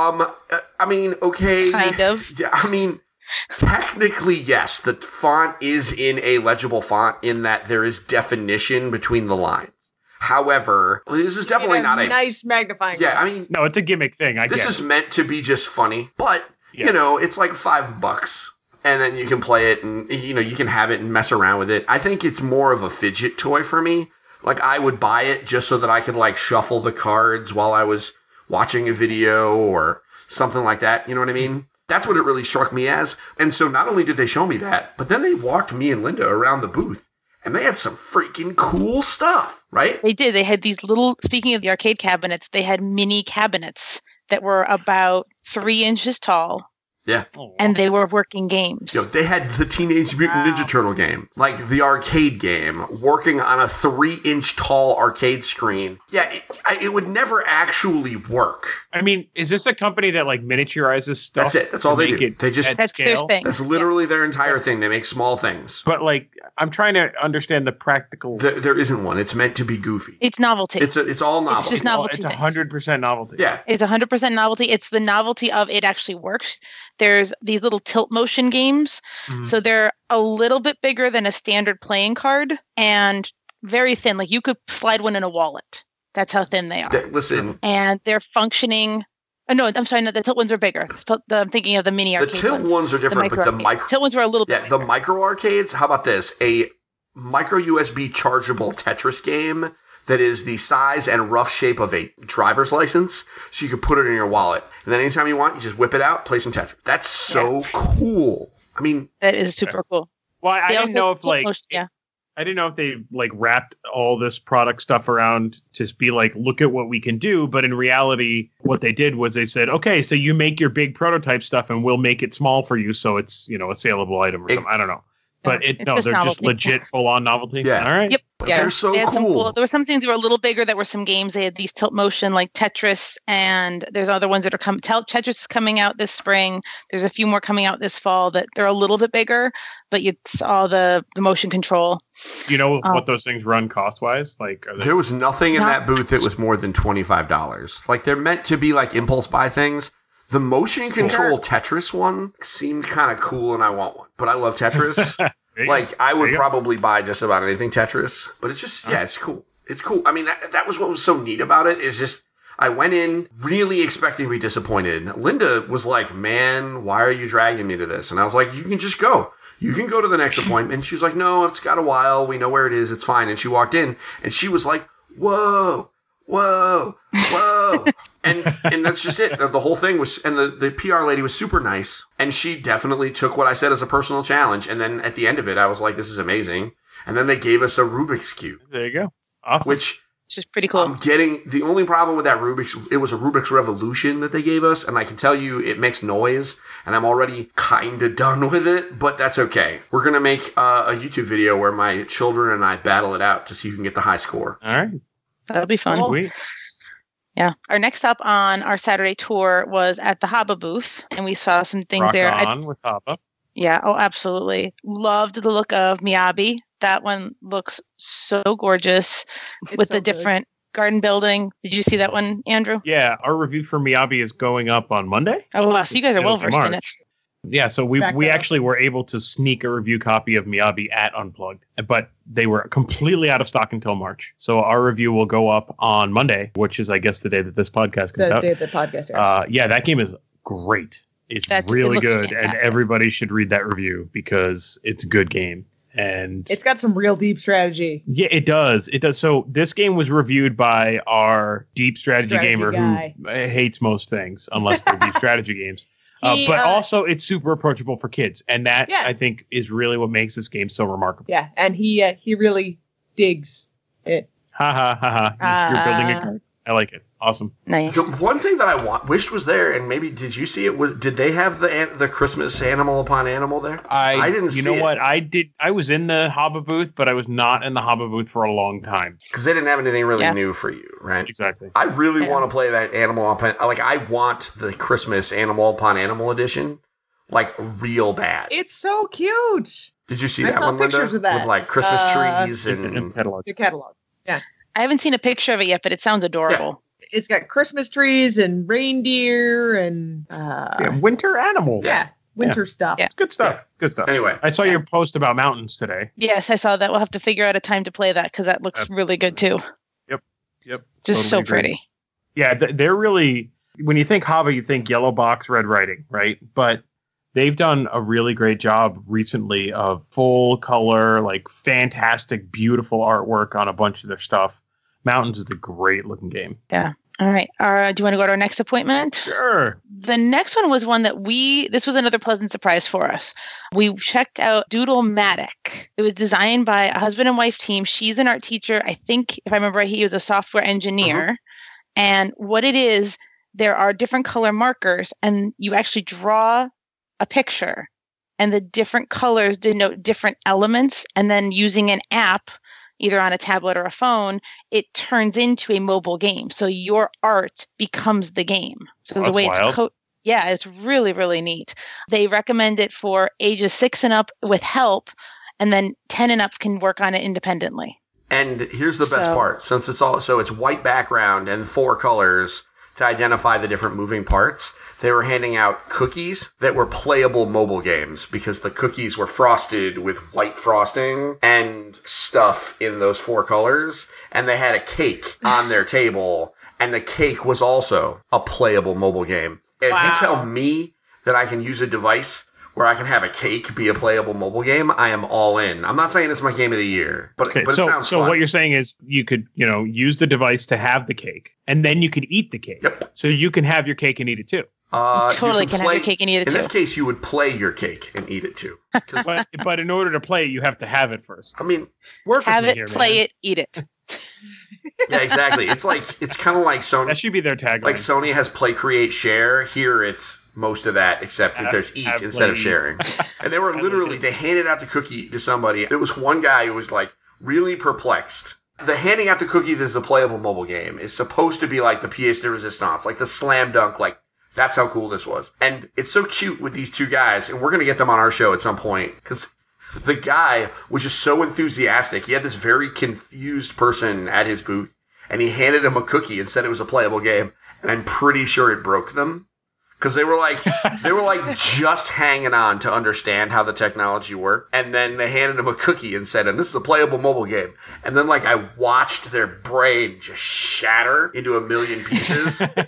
I mean, okay. Kind of. Yeah, I mean, technically, yes. The font is in a legible font in that there is definition between the lines. However, this is definitely not a nice magnifying glass. Yeah, I mean, no, it's a gimmick thing. This is meant to be just funny, but you know, it's like $5. And then you can play it and, you know, you can have it and mess around with it. I think it's more of a fidget toy for me. Like, I would buy it just so that I could, like, shuffle the cards while I was watching a video or something like that. You know what I mean? That's what it really struck me as. And so not only did they show me that, but then they walked me and Linda around the booth. And they had some freaking cool stuff, right? They did. They had these little, speaking of the arcade cabinets, they had mini cabinets that were about 3 inches tall. Yeah. And they were working games. Yo, they had the Teenage Mutant Ninja Turtle game, like the arcade game, working on a 3-inch tall arcade screen. Yeah, it would never actually work. I mean, is this a company that like miniaturizes stuff? That's it. That's all they do. They just that's their thing. That's literally their entire thing. They make small things. But like, I'm trying to understand the practical. There isn't one. It's meant to be goofy. It's novelty. It's all novelty. It's just novelty. It's 100% novelty. Yeah. It's 100% novelty. It's the novelty of it actually works. There's these little tilt motion games. Mm-hmm. So they're a little bit bigger than a standard playing card and very thin. Like you could slide one in a wallet. That's how thin they are. Listen. And they're functioning. Oh, no, I'm sorry. No, the tilt ones are bigger. I'm thinking of the mini arcade ones. The tilt ones are different, but the micro tilt ones were a little bit bigger. The micro arcades, how about this? A micro USB chargeable Tetris game that is the size and rough shape of a driver's license, so you can put it in your wallet. And then anytime you want, you just whip it out, play some Tetris. That's so cool. I mean... That is super cool. Well, I didn't know if, like... I didn't know if they, like, wrapped all this product stuff around to be like, look at what we can do. But in reality, what they did was they said, okay, so you make your big prototype stuff and we'll make it small for you so it's, you know, a saleable item or something. I don't know. But It's they're just novelty. legit full-on novelty. Yeah. All right. Yep. Yeah, They're so they had some cool. There were some things that were a little bigger. There were some games. They had these tilt motion like Tetris, and there's other ones that are coming. Tetris is coming out this spring. There's a few more coming out this fall that they're a little bit bigger, but it's all the motion control. You know what those things run cost-wise? Like, are they... There was nothing in that booth that was more than $25. Like, they're meant to be like impulse buy things. The motion control Tetris one seemed kind of cool, and I want one. But I love Tetris. Like, I would probably buy just about anything Tetris. But it's just, it's cool. It's cool. I mean, that was what was so neat about it, is just, I went in really expecting to be disappointed. Linda was like, man, why are you dragging me to this? And I was like, you can just go. You can go to the next appointment. She was like, no, it's got a while. We know where it is. It's fine. And she walked in, and she was like, whoa, whoa, whoa. And that's just it. The whole thing was, and the PR lady was super nice, and she definitely took what I said as a personal challenge. And then at the end of it, I was like, this is amazing. And then they gave us a Rubik's Cube. There you go. Awesome. Which is pretty cool. I'm getting, the only problem with that it was a Rubik's Revolution that they gave us, and I can tell you it makes noise, and I'm already kind of done with it, but that's okay. We're going to make a YouTube video where my children and I battle it out to see who can get the high score. All right. That'll be fun. Sweet. Yeah. Our next stop on our Saturday tour was at the Haba booth, and we saw some things Rock there. on with Haba. Yeah. Oh, absolutely. Loved the look of Miyabi. That one looks so gorgeous with so the good. different garden building. Did you see that one, Andrew? Yeah, our review for Miyabi is going up on Monday. Oh, wow. So you guys are well Middle of versed in it. March. Yeah, so we Back up. actually were able to sneak a review copy of Miyabi at Unplugged, but they were completely out of stock until March. So our review will go up on Monday, which is, I guess, the day that this podcast comes The out. day of the podcast airs. Yeah, that game is great. It's It really looks good, and fantastic. everybody should read that review because it's a good game. And It's got some real deep strategy. yeah, it does. It does. So this game was reviewed by our deep strategy gamer guy. who hates most things unless they're deep strategy games. But also, it's super approachable for kids, and that I think is really what makes this game so remarkable. Yeah, and he really digs it. Ha ha ha ha! You're building a card. I like it. Awesome. Nice. The one thing that I wished was there, and maybe did you see it? Did they have the Christmas animal upon animal there? I didn't see it. You know what? I did. I was in the Haba booth, but I was not in the Haba booth for a long time because they didn't have anything really new for you, right? Exactly. I really want to play that animal upon. Like, I want the Christmas animal upon animal edition, like, real bad. It's so cute. Did you see I that saw one, Linda? pictures of that. With like Christmas trees and catalog. The catalog. Yeah. I haven't seen a picture of it yet, but it sounds adorable. It's got Christmas trees and reindeer and winter animals. Yeah, winter stuff. Yeah. It's good stuff. It's good stuff. Anyway, I saw your post about mountains today. Yes, I saw that. We'll have to figure out a time to play that because that looks really good too. Yep. Just Totally so pretty. agree. Yeah, they're really. When you think Haba, you think yellow box, red writing, right? But they've done a really great job recently of full color, like fantastic, beautiful artwork on a bunch of their stuff. Mountains is a great looking game. Yeah. All right. Do you want to go to our next appointment? Sure. The next one was one that this was another pleasant surprise for us. We checked out Doodle-matic. It was designed by a husband and wife team. She's an art teacher. I think, if I remember right, he was a software engineer. And what it is, there are different color markers, and you actually draw a picture, and the different colors denote different elements. And then using an app, either on a tablet or a phone, it turns into a mobile game. So your art becomes the game. So the way it's it's really, really neat. They recommend it for ages 6 and up with help, and then 10 and up can work on it independently. And here's the best part. Since it's it's white background and 4 colors to identify the different moving parts, they were handing out cookies that were playable mobile games because the cookies were frosted with white frosting and stuff in those 4 colors. And they had a cake on their table, and the cake was also a playable mobile game. If you tell me that I can use a device where I can have a cake be a playable mobile game, I am all in. I'm not saying it's my game of the year, but it sounds fun. So what you're saying is you could, use the device to have the cake, and then you could eat the cake. Yep. So you can have your cake and eat it too. Totally can have your cake and eat it too. In this case, you would play your cake and eat it too. But in order to play it, you have to have it first. I mean, have it, play it, eat it. Yeah, exactly. It's kind of like Sony. That should be their tagline. Like Sony has play, create, share. Here it's most of that, except that there's eat instead of sharing. And they were literally, they handed out the cookie to somebody. There was one guy who was like really perplexed. The handing out the cookie that is a playable mobile game is supposed to be like the pièce de résistance, like the slam dunk, like that's how cool this was. And it's so cute with these two guys, and we're going to get them on our show at some point, because the guy was just so enthusiastic. He had this very confused person at his booth, and he handed him a cookie and said it was a playable game, and I'm pretty sure it broke them. Because they were like just hanging on to understand how the technology worked. And then they handed him a cookie and said, and this is a playable mobile game. And then like I watched their brain just shatter into a million pieces. And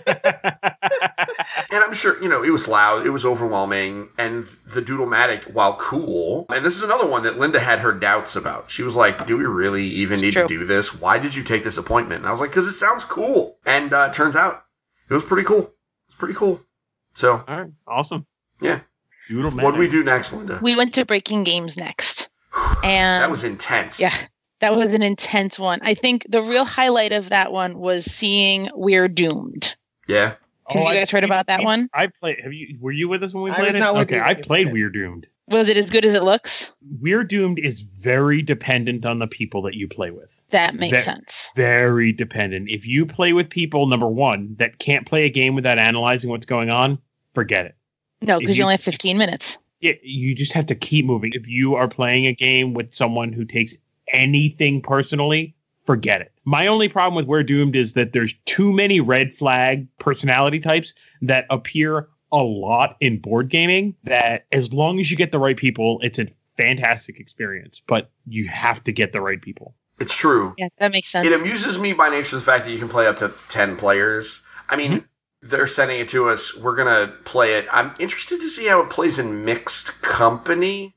I'm sure, you know, it was loud. It was overwhelming. And the Doodle-matic, while cool. And this is another one that Linda had her doubts about. She was like, do we really even need to do this? Why did you take this appointment? And I was like, because it sounds cool. And it turns out it was pretty cool. It's pretty cool. So, all right, awesome. Yeah. Doodle-matic. What do we do next, Linda? We went to Breaking Games next. And that was intense. Yeah, that was an intense one. I think the real highlight of that one was seeing We're Doomed. Yeah. Have you guys heard about that one? I played. Were you with us when we played it? Okay, I played We're Doomed. Was it as good as it looks? We're Doomed is very dependent on the people that you play with. That makes sense. Very dependent. If you play with people, number one, that can't play a game without analyzing what's going on, forget it. No, because you only have 15 minutes. Yeah, you just have to keep moving. If you are playing a game with someone who takes anything personally, forget it. My only problem with We're Doomed is that there's too many red flag personality types that appear a lot in board gaming, that as long as you get the right people, it's a fantastic experience, but you have to get the right people. It's true. Yeah, that makes sense. It amuses me by nature of the fact that you can play up to 10 players. I mean, they're sending it to us. We're going to play it. I'm interested to see how it plays in mixed company,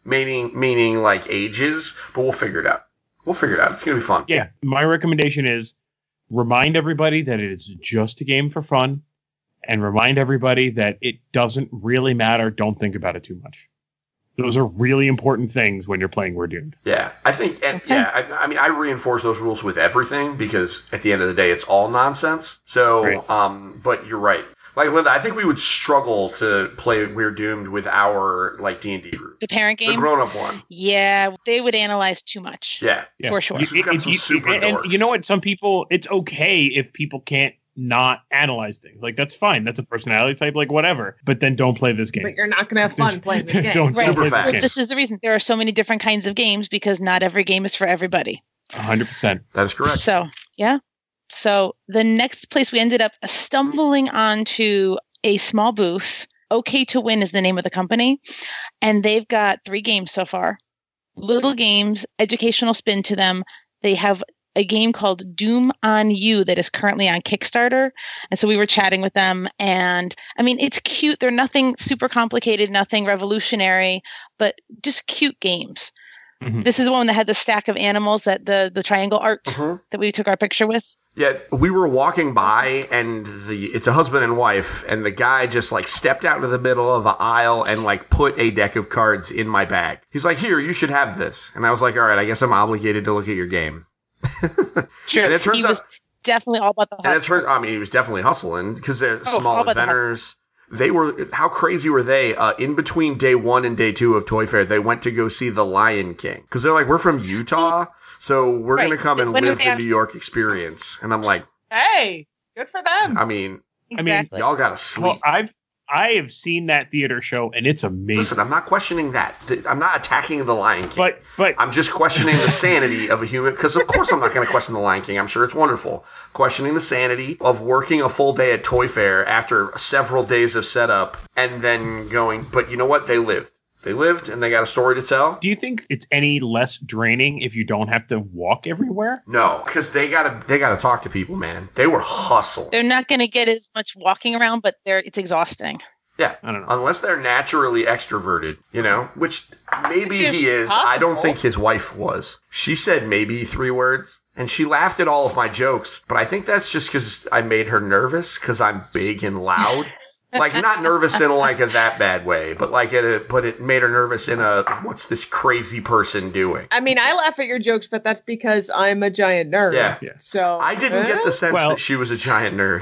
meaning like ages, but we'll figure it out. It's going to be fun. Yeah. My recommendation is remind everybody that it is just a game for fun, and remind everybody that it doesn't really matter. Don't think about it too much. Those are really important things when you're playing We're Doomed. Yeah, I think, I mean, I reinforce those rules with everything because at the end of the day, it's all nonsense. So, but you're right. Like, Linda, I think we would struggle to play We're Doomed with our, like, D&D group. The parent game? The grown-up one. Yeah, they would analyze too much. Yeah. For sure. We've got some super dorks. And you know what? Some people, it's okay if people can't not analyze things. Like, that's fine. That's a personality type, like, whatever. But then don't play this game. But you're not going to have fun playing this game. Don't Right. play This is the reason. There are so many different kinds of games because not every game is for everybody. 100%. That is correct. So, yeah. So the next place we ended up stumbling onto a small booth. OK to Win is the name of the company. And they've got 3 games so far. Little games, educational spin to them. They have a game called Doom on You that is currently on Kickstarter. And so we were chatting with them, and I mean, it's cute. They're nothing super complicated, nothing revolutionary, but just cute games. Mm-hmm. This is one that had the stack of animals, that the triangle art that we took our picture with. Yeah, we were walking by, and it's a husband and wife, and the guy just like stepped out into the middle of the aisle and like put a deck of cards in my bag. He's like, "Here, you should have this." And I was like, "All right, I guess I'm obligated to look at your game." Sure. And it turns he was definitely all about the hustle. He was definitely hustling because they're small inventors. They were, how crazy were they? In between day 1 and day 2 of Toy Fair, they went to go see The Lion King because they're like, we're from Utah, so we're going to come and live the New York experience. And I'm like, hey, good for them. I mean, y'all got to sleep. Well, I have seen that theater show, and it's amazing. Listen, I'm not questioning that. I'm not attacking The Lion King. But I'm just questioning the sanity of a human, because of course I'm not going to question The Lion King. I'm sure it's wonderful. Questioning the sanity of working a full day at Toy Fair after several days of setup and then going, but you know what? They lived. They lived, and they got a story to tell. Do you think it's any less draining if you don't have to walk everywhere? No, because they gotta talk to people, man. They were hustling. They're not going to get as much walking around, but it's exhausting. Yeah, I don't know. Unless they're naturally extroverted, which maybe he is. Possible. I don't think his wife was. She said maybe 3 words, and she laughed at all of my jokes. But I think that's just because I made her nervous because I'm big and loud. Like, not nervous in like a that bad way, but like but it made her nervous in a, what's this crazy person doing? I mean, I laugh at your jokes, but that's because I'm a giant nerd. Yeah. So I didn't get the sense that she was a giant nerd.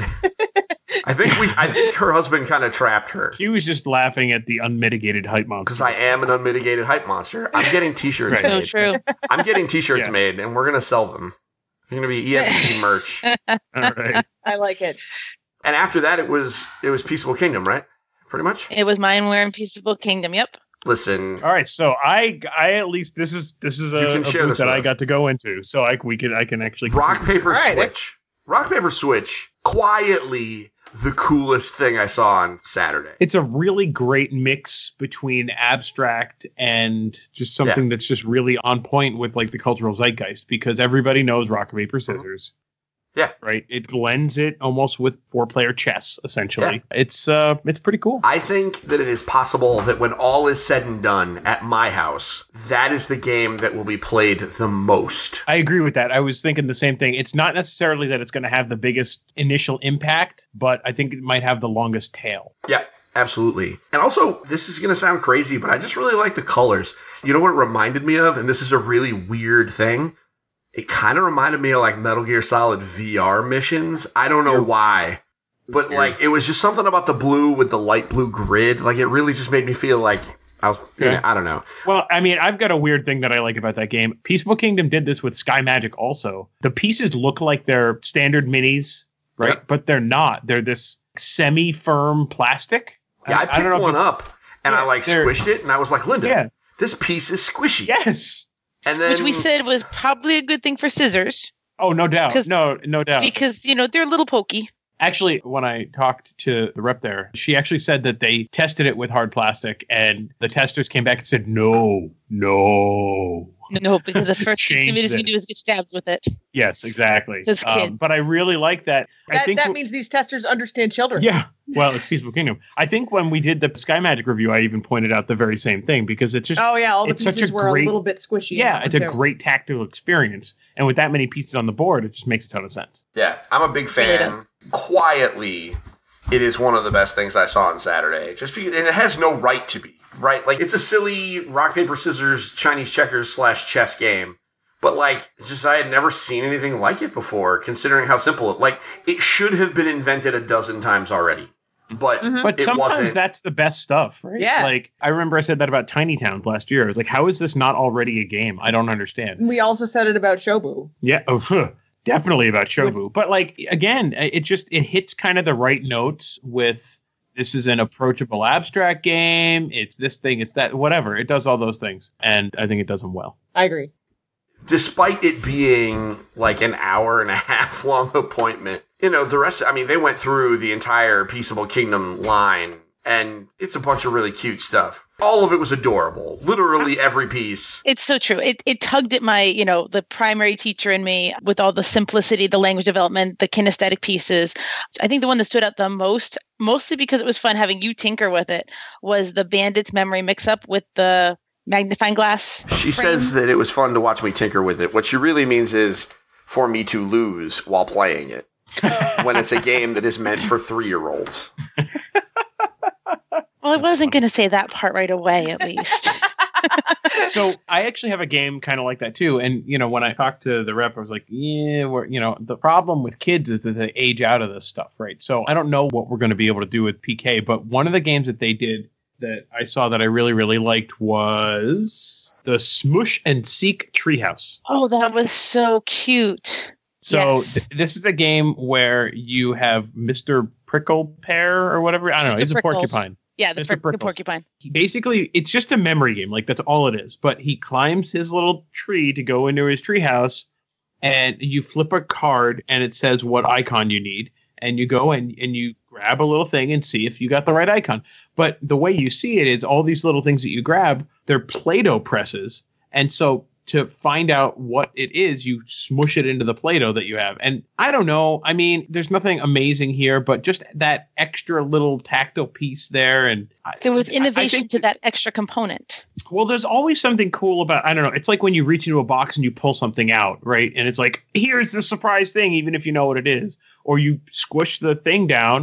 I think her husband kind of trapped her. She was just laughing at the unmitigated hype monster. Because I am an unmitigated hype monster. I'm getting t-shirts So made. true. I'm getting t-shirts made, and we're going to sell them. They're going to be EFC merch. All right. I like it. And after that, it was Peaceable Kingdom, right? Pretty much. It was Mindware and Peaceable Kingdom. Yep. Listen. All right, so I at least this is a booth that I got to go into, so I can actually Rock Paper Switch. Rock Paper Switch. Quietly the coolest thing I saw on Saturday. It's a really great mix between abstract and just something that's just really on point with like the cultural zeitgeist, because everybody knows rock, paper, scissors. Yeah. Right. It blends it almost with 4-player chess, essentially. Yeah. It's pretty cool. I think that it is possible that when all is said and done at my house, that is the game that will be played the most. I agree with that. I was thinking the same thing. It's not necessarily that it's going to have the biggest initial impact, but I think it might have the longest tail. Yeah. Absolutely. And also, this is going to sound crazy, but I just really like the colors. You know what it reminded me of? And this is a really weird thing. It kind of reminded me of like Metal Gear Solid VR missions. I don't know why, but like it was just something about the blue with the light blue grid. Like it really just made me feel like I was, I don't know. Well, I mean, I've got a weird thing that I like about that game. Peaceable Kingdom did this with Sky Magic also. The pieces look like they're standard minis, right? Yep. But they're not. They're this semi-firm plastic. Yeah, I picked one up and I like squished it and I was like, Linda, this piece is squishy. Yes. And then, which we said was probably a good thing for scissors. Oh, no doubt. No doubt. Because, they're a little pokey. Actually, when I talked to the rep there, she actually said that they tested it with hard plastic and the testers came back and said, no. No, because the first thing somebody's going to do is get stabbed with it. Yes, exactly. Those kids. But I really like that. I think that means these testers understand children. Yeah. Well, it's Peaceful Kingdom. I think when we did the Sky Magic review, I even pointed out the very same thing because it's just... Oh, yeah. All the pieces were a little bit squishy. Yeah, it's a great tactical experience. And with that many pieces on the board, it just makes a ton of sense. Yeah, I'm a big fan. Quietly, it is one of the best things I saw on Saturday. Just because, and it has no right to be. Right? Like, it's a silly rock, paper, scissors, Chinese checkers / chess game. But, like, just I had never seen anything like it before, considering how simple it... Like, it should have been invented a dozen times already. But sometimes wasn't. That's the best stuff, right? Yeah. Like, I remember I said that about Tiny Towns last year. I was like, how is this not already a game? I don't understand. We also said it about Shobu. Yeah. Definitely about Shobu. But, like, again, it hits kind of the right notes with... This is an approachable abstract game. It's this thing. It's that. Whatever. It does all those things. And I think it does them well. I agree. Despite it being like an hour and a half long appointment, the rest, they went through the entire Peaceable Kingdom line and it's a bunch of really cute stuff. All of it was adorable. Literally every piece. It's so true. It tugged at my, the primary teacher in me with all the simplicity, the language development, the kinesthetic pieces. I think the one that stood out the most, mostly because it was fun having you tinker with it, was the Bandit's Memory mix-up with the magnifying glass. She says that it was fun to watch me tinker with it. What she really means is for me to lose while playing it when it's a game that is meant for 3-year-olds. Well, I wasn't going to say that part right away, at least. So I actually have a game kind of like that too. And, when I talked to the rep, I was like, the problem with kids is that they age out of this stuff, right? So I don't know what we're going to be able to do with PK, but one of the games that they did that I saw that I really, really liked was the Smush and Seek Treehouse. Oh, that was so cute. So this is a game where you have Mr. Prickle Pear or whatever. I don't know. He's a porcupine. Yeah, the porcupine. Basically, it's just a memory game. Like, that's all it is. But he climbs his little tree to go into his treehouse, and you flip a card, and it says what icon you need. And you go and you grab a little thing and see if you got the right icon. But the way you see it is all these little things that you grab, they're Play-Doh presses. And so to find out what it is, you smush it into the Play-Doh that you have. And I don't know. There's nothing amazing here, but just that extra little tactile piece there. And there was innovation to that extra component. Well, there's always something cool about, I don't know. It's like when you reach into a box and you pull something out, right? And it's like, here's the surprise thing, even if you know what it is. Or you squish the thing down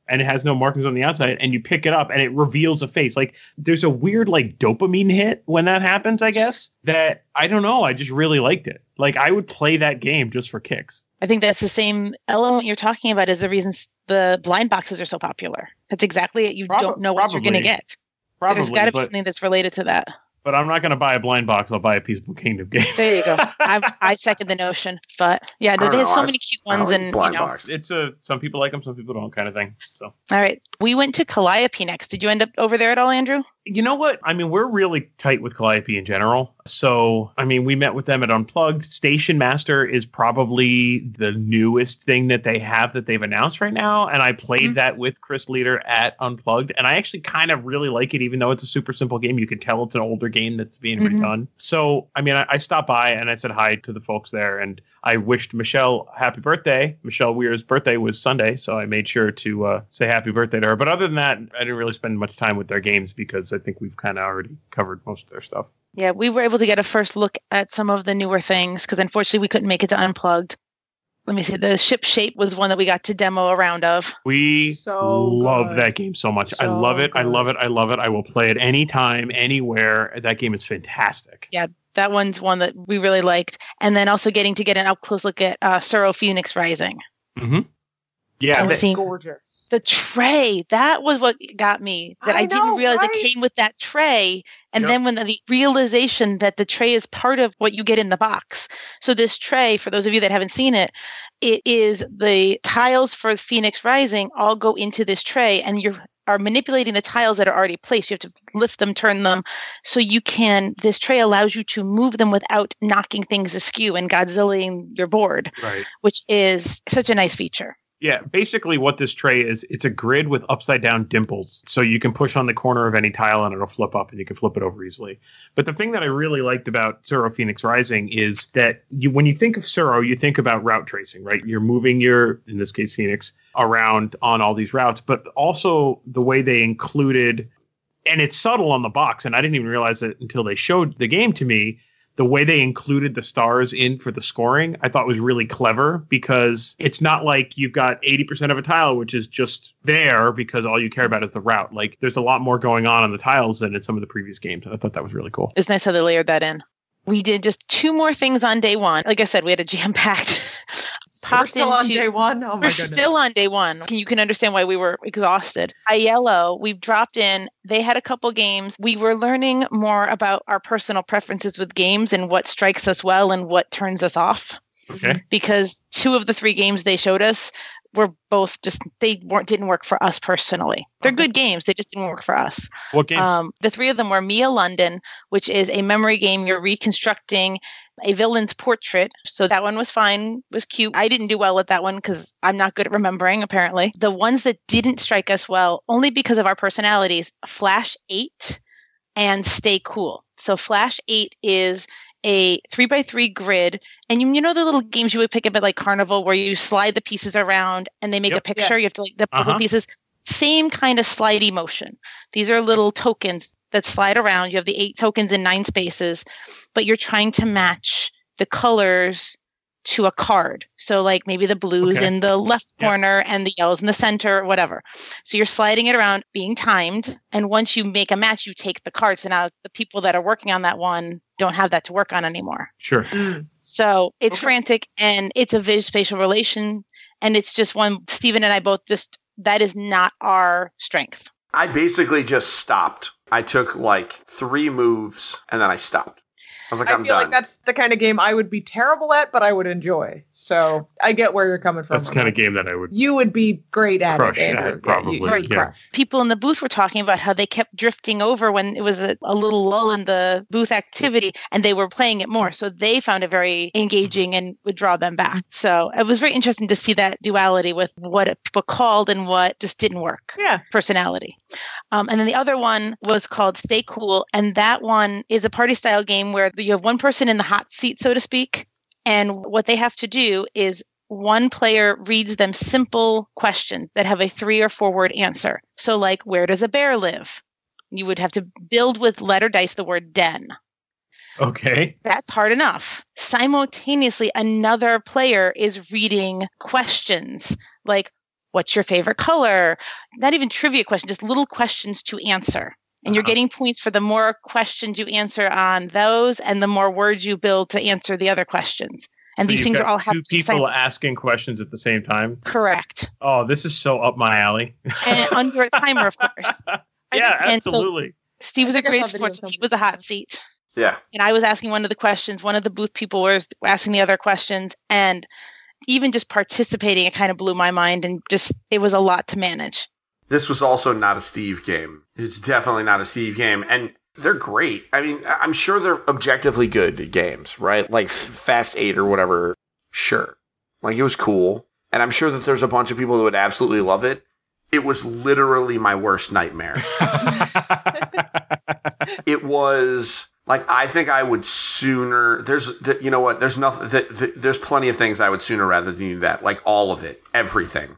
and it has no markings on the outside, and you pick it up and it reveals a face. Like there's a weird like dopamine hit when that happens, I guess, that I don't know. I just really liked it. Like I would play that game just for kicks. I think that's the same element you're talking about is the reason the blind boxes are so popular. That's exactly it. You don't know what you're going to get. There's got to be something that's related to that. But I'm not going to buy a blind box. I'll buy a Peaceful Kingdom game. There you go. I second the notion. But yeah, they have so many cute ones. And blind box. It's some people like them, some people don't, kind of thing. So. All right. We went to Calliope next. Did you end up over there at all, Andrew? You know what? I mean, we're really tight with Calliope in general. So, I mean, we met with them at Unplugged. Station Master is probably the newest thing that they have that they've announced right now. And I played that with Chris Leader at Unplugged. And I actually kind of really like it, even though it's a super simple game. You can tell it's an older game that's being redone. So, I mean, I stopped by and I said hi to the folks there. And I wished Michelle happy birthday. Michelle Weir's birthday was Sunday. So I made sure to say happy birthday to her. But other than that, I didn't really spend much time with their games because I think we've kind of already covered most of their stuff. Yeah, we were able to get a first look at some of the newer things because unfortunately we couldn't make it to Unplugged. Let me see. The Ship Shape was one that we got to demo a round of. We love that game so much. I love it. Good. I love it. I love it. I will play it anytime, anywhere. That game is fantastic. Yeah, that one's one that we really liked. And then also getting to get an up close look at Tsuro Phoenix Rising. Mm-hmm. Yeah, that's gorgeous. The tray, that was what got me. That I didn't realize it came with that tray. And then when the realization that the tray is part of what you get in the box. So this tray, for those of you that haven't seen it, it is the tiles for Phoenix Rising all go into this tray, and you are manipulating the tiles that are already placed. You have to lift them, turn them. So this tray allows you to move them without knocking things askew and Godzillaing your board, which is such a nice feature. Yeah, basically what this tray is, it's a grid with upside down dimples. So you can push on the corner of any tile and it'll flip up and you can flip it over easily. But the thing that I really liked about Tsuro Phoenix Rising is that when you think of Tsuro, you think about route tracing, right? You're moving in this case, Phoenix, around on all these routes, but also the way they included, and it's subtle on the box, and I didn't even realize it until they showed the game to me. The way they included the stars in for the scoring, I thought was really clever because it's not like you've got 80% of a tile, which is just there because all you care about is the route. Like there's a lot more going on the tiles than in some of the previous games. And I thought that was really cool. It's nice how they layered that in. We did just 2 more things on day one. Like I said, we had a jam-packed We're still on day one? Oh my goodness. We're still on day one. You can understand why we were exhausted. Aiello, we've dropped in. They had a couple games. We were learning more about our personal preferences with games and what strikes us well and what turns us off. Okay. Because 2 of the 3 games they showed us were both didn't work for us personally. They're good games. They just didn't work for us. What games? The 3 of them were Mia London, which is a memory game. You're reconstructing a villain's portrait. So that one was fine, was cute. I didn't do well with that one because I'm not good at remembering, apparently. The ones that didn't strike us well, only because of our personalities, Flash 8 and Stay Cool. So Flash 8 is a 3x3 grid. And you know the little games you would pick up at like Carnival where you slide the pieces around and they make a picture? Yes. You have to the puzzle pieces. Same kind of slidey motion. These are little tokens that slide around. You have the 8 tokens in 9 spaces, but you're trying to match the colors to a card. So like maybe the blues in the left corner and the yellows in the center or whatever. So you're sliding it around, being timed. And once you make a match, you take the card. So now the people that are working on that one don't have that to work on anymore. Sure. So it's frantic and it's a spatial relation. And it's just one, Stephen and I both that is not our strength. I basically just stopped. I took like 3 moves and then I stopped. I was like, I'm done. I feel like that's the kind of game I would be terrible at, but I would enjoy. So I get where you're coming from. That's the kind of game that I would. You would be great at crush it. At, probably. People in the booth were talking about how they kept drifting over when it was a little lull in the booth activity, and they were playing it more. So they found it very engaging and would draw them back. So it was very interesting to see that duality with what people called and what just didn't work. Yeah, personality. And then the other one was called Stay Cool, and that one is a party style game where you have one person in the hot seat, so to speak. And what they have to do is one player reads them simple questions that have a 3 or 4 word answer. So like, where does a bear live? You would have to build with letter dice the word den. Okay. That's hard enough. Simultaneously, another player is reading questions like, what's your favorite color? Not even trivia questions, just little questions to answer. And you're getting points for the more questions you answer on those and the more words you build to answer the other questions. And So these you've things got are all two happening. people asking questions at the same time. Correct. Oh, this is so up my alley. And under a timer, of course. Yeah, And so absolutely. Steve was a I guess great I'll video sport, so he something. was a hot seat. Yeah. And I was asking one of the questions. One of the booth people was asking the other questions. And even just participating, it kind of blew my mind. And just, it was a lot to manage. This was also not a Steve game. It's definitely not a Steve game. And they're great. I mean, I'm sure they're objectively good games, right? Like Fast 8 or whatever. Sure. Like, it was cool. And I'm sure that there's a bunch of people that would absolutely love it. It was literally my worst nightmare. It was like, I think I would sooner, you know what? There's nothing, there's plenty of things I would sooner rather than do that. Like all of it, everything.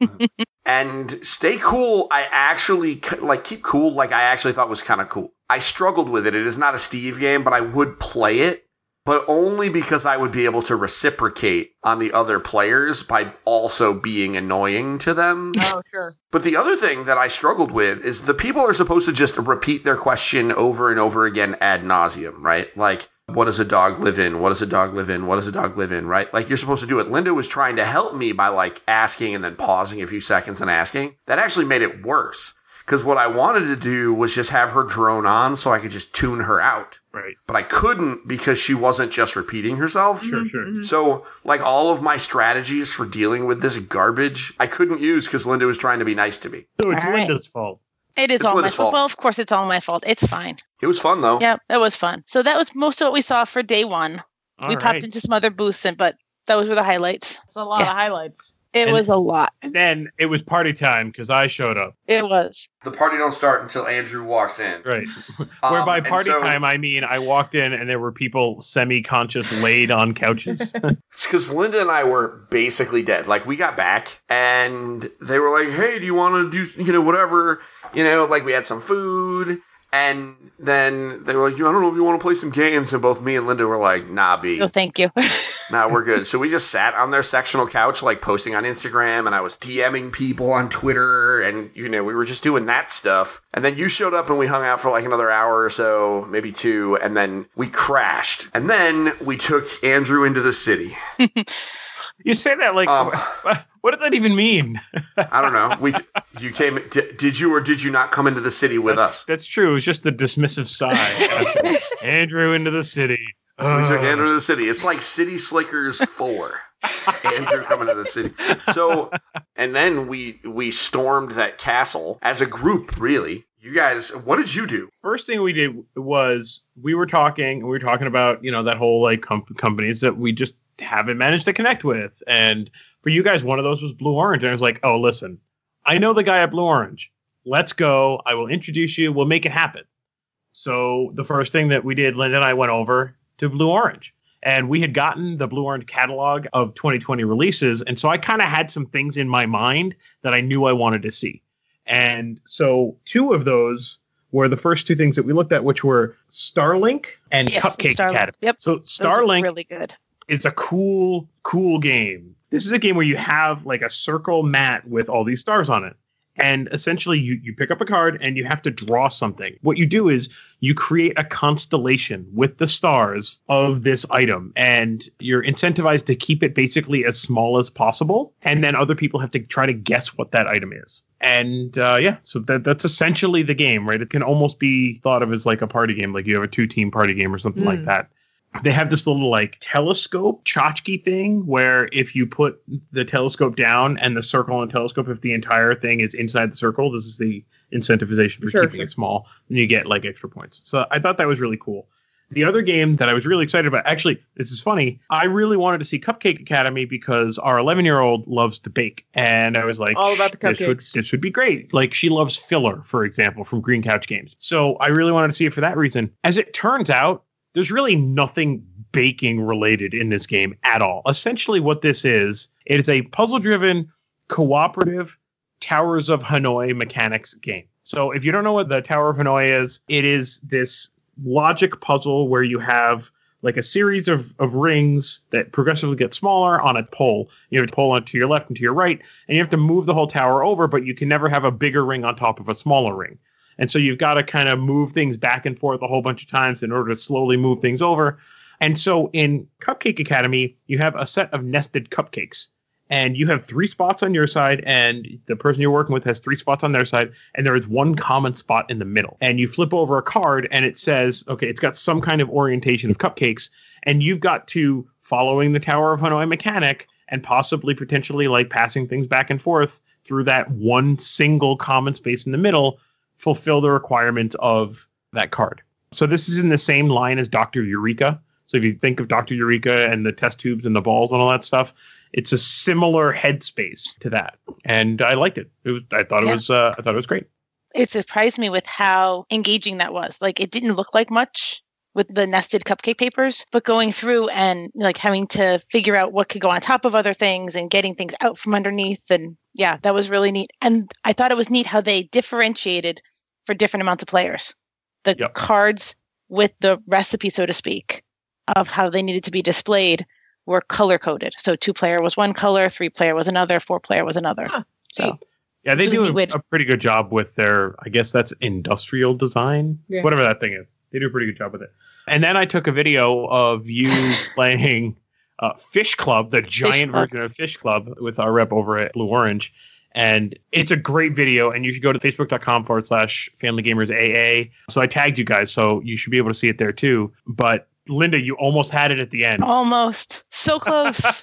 And Stay Cool, I actually, like Keep Cool, like I actually thought was kind of cool. I struggled with it. It is not a Steve game, but I would play it, but only because I would be able to reciprocate on the other players by also being annoying to them. Oh, sure. But the other thing that I struggled with is the people are supposed to just repeat their question over and over again ad nauseum, right? Like, what does a dog live in? What does a dog live in? What does a dog live in? Right? Like, you're supposed to do it. Linda was trying to help me by like asking and then pausing a few seconds and asking. That actually made it worse. Because what I wanted to do was just have her drone on so I could just tune her out. Right. But I couldn't because she wasn't just repeating herself. Sure, sure. So, like, all of my strategies for dealing with this garbage, I couldn't use because Linda was trying to be nice to me. So it's All right. Linda's fault. It is It's all my Linda's fault. fault. Well, of course, it's all my fault. It's fine. It was fun, though. Yeah, that was fun. So that was most of what we saw for day one. All We right. popped into some other booths, but those were the highlights. It's a lot Yeah. of highlights. It And- was a lot. And then it was party time because I showed up. It was. The party don't start until Andrew walks in. Right. Where by and party so- time, I mean I walked in and there were people semi-conscious laid on couches. It's because Linda and I were basically dead. Like, we got back and they were like, hey, do you want to do, whatever? Like, we had some food. And then they were like, I don't know if you want to play some games. And both me and Linda were like, nah, B. No, thank you. Nah, we're good. So we just sat on their sectional couch, like posting on Instagram, and I was DMing people on Twitter, and, we were just doing that stuff. And then you showed up and we hung out for like another hour or so, maybe 2, and then we crashed. And then we took Andrew into the city. You say that like, what does that even mean? I don't know. You came, did you or did you not come into the city with us? That's true. It was just the dismissive sigh. Andrew into the city. We took Andrew to the city. It's like City Slickers 4. Andrew coming to the city. So, and then we stormed that castle as a group, really. You guys, what did you do? First thing we did was we were talking about, that whole like companies that we just haven't managed to connect with. And for you guys, one of those was Blue Orange. And I was like, oh, listen, I know the guy at Blue Orange. Let's go. I will introduce you. We'll make it happen. So the first thing that we did, Linda and I went over to Blue Orange. And we had gotten the Blue Orange catalog of 2020 releases. And so I kind of had some things in my mind that I knew I wanted to see. And so 2 of those were the first 2 things that we looked at, which were Starlink and Yes, Cupcake Starlink. Academy. Yep. So Those are Starlink really good. is a cool game. This is a game where you have like a circle mat with all these stars on it. And essentially you pick up a card and you have to draw something. What you do is you create a constellation with the stars of this item, and you're incentivized to keep it basically as small as possible. And then other people have to try to guess what that item is. And so that's essentially the game, right? It can almost be thought of as like a party game, like you have a 2-team party game or something like that. They have this little like telescope tchotchke thing where if you put the telescope down and the circle on the telescope, if the entire thing is inside the circle, this is the incentivization for keeping it small, then you get like extra points. So I thought that was really cool. The other game that I was really excited about, actually, this is funny. I really wanted to see Cupcake Academy because our 11-year-old loves to bake. And I was like, All about the cupcakes. This would be great. Like, she loves filler, for example, from Green Couch Games. So I really wanted to see it for that reason. As it turns out, there's really nothing baking related in this game at all. Essentially what this is, it is a puzzle-driven, cooperative Towers of Hanoi mechanics game. So if you don't know what the Tower of Hanoi is, it is this logic puzzle where you have like a series of rings that progressively get smaller on a pole. You have to pull it to your left and to your right, and you have to move the whole tower over, but you can never have a bigger ring on top of a smaller ring. And so you've got to kind of move things back and forth a whole bunch of times in order to slowly move things over. And so in Cupcake Academy, you have a set of nested cupcakes. And you have 3 spots on your side, and the person you're working with has 3 spots on their side, and there is one common spot in the middle. And you flip over a card, and it says, okay, it's got some kind of orientation of cupcakes, and you've got to, following the Tower of Hanoi mechanic, and possibly potentially like passing things back and forth through that one single common space in the middle, fulfill the requirements of that card. So this is in the same line as Dr. Eureka. So if you think of Dr. Eureka and the test tubes and the balls and all that stuff, it's a similar headspace to that, and I liked it. I thought it was great. It surprised me with how engaging that was. Like, it didn't look like much with the nested cupcake papers, but going through and like having to figure out what could go on top of other things and getting things out from underneath, and yeah, that was really neat. And I thought it was neat how they differentiated for different amounts of players. The cards with the recipe, so to speak, of how they needed to be displayed were color coded. So 2-player was one color, 3-player was another, 4-player was another. So yeah, they do a pretty good job with their, I guess that's industrial design, whatever that thing is. They do a pretty good job with it. And then I took a video of you playing Fish Club, the giant version of Fish Club, with our rep over at Blue Orange. And it's a great video, and you should go to facebook.com/FamilyGamersAA. So I tagged you guys, so you should be able to see it there too. But Linda, you almost had it at the end. Almost. So close.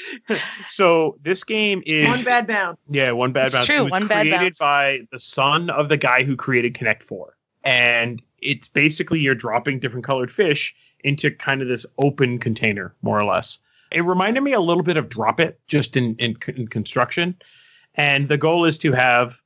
So this game is... One bad bounce. Yeah, one bad bounce. True, it was one bad bounce. created by the son of the guy who created Connect 4. And it's basically you're dropping different colored fish into kind of this open container, more or less. It reminded me a little bit of Drop It, just in construction. And the goal is to have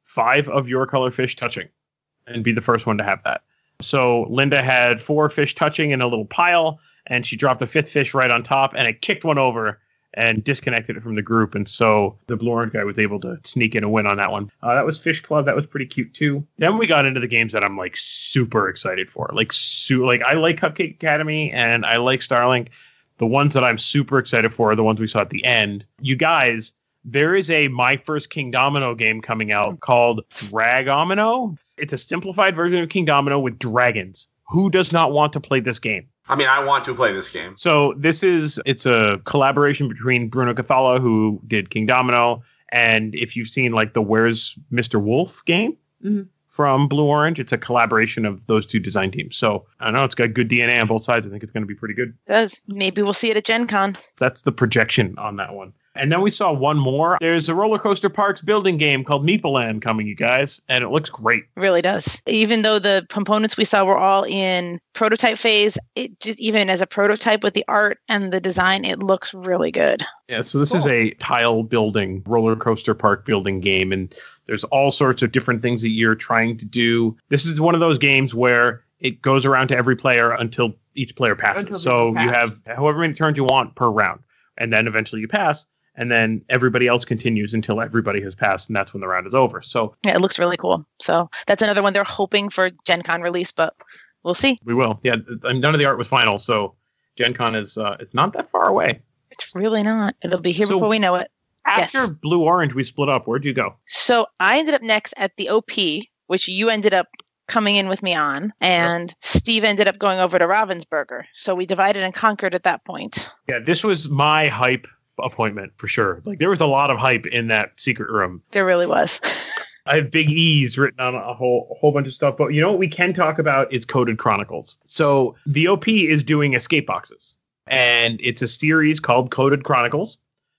5 of your color fish touching and be the first one to have that. So Linda had 4 fish touching in a little pile, and she dropped a 5th fish right on top, and it kicked one over and disconnected it from the group. And so the Blue Orange guy was able to sneak in a win on that one. That was Fish Club. That was pretty cute too. Then we got into the games that I'm like super excited for. Like I like Cupcake Academy and I like Starlink. The ones that I'm super excited for are the ones we saw at the end. You guys, there is a My First King Domino game coming out called Dragomino. It's a simplified version of King Domino with dragons. Who does not want to play this game? I mean, I want to play this game. So it's a collaboration between Bruno Cathala, who did King Domino, and if you've seen like the Where's Mr. Wolf game from Blue Orange, it's a collaboration of those 2 design teams. So I don't know, it's got good DNA on both sides. I think it's going to be pretty good. It does. Maybe we'll see it at Gen Con. That's the projection on that one. And then we saw one more. There's a Roller Coaster Parks building game called Meepleland coming, you guys, and it looks great. It really does. Even though the components we saw were all in prototype phase, it just even as a prototype with the art and the design, it looks really good. Yeah, so this is a tile building, roller coaster park building game, and there's all sorts of different things that you're trying to do. This is one of those games where it goes around to every player until each player passes. So you have however many turns you want per round, and then eventually you pass. And then everybody else continues until everybody has passed, and that's when the round is over. So yeah, it looks really cool. So that's another one they're hoping for Gen Con release, but we'll see. We will. Yeah, none of the art was final, so Gen Con is it's not that far away. It's really not. It'll be here before we know it. After Blue Orange, we split up. Where'd you go? So I ended up next at the OP, which you ended up coming in with me on, and Steve ended up going over to Ravensburger. So we divided and conquered at that point. Yeah, this was my hype appointment for sure. Like there was a lot of hype in that secret room. There really was. I have big E's written on a whole bunch of stuff, but you know what we can talk about is Coded Chronicles. So the OP is doing escape boxes, and it's a series called Coded Chronicles,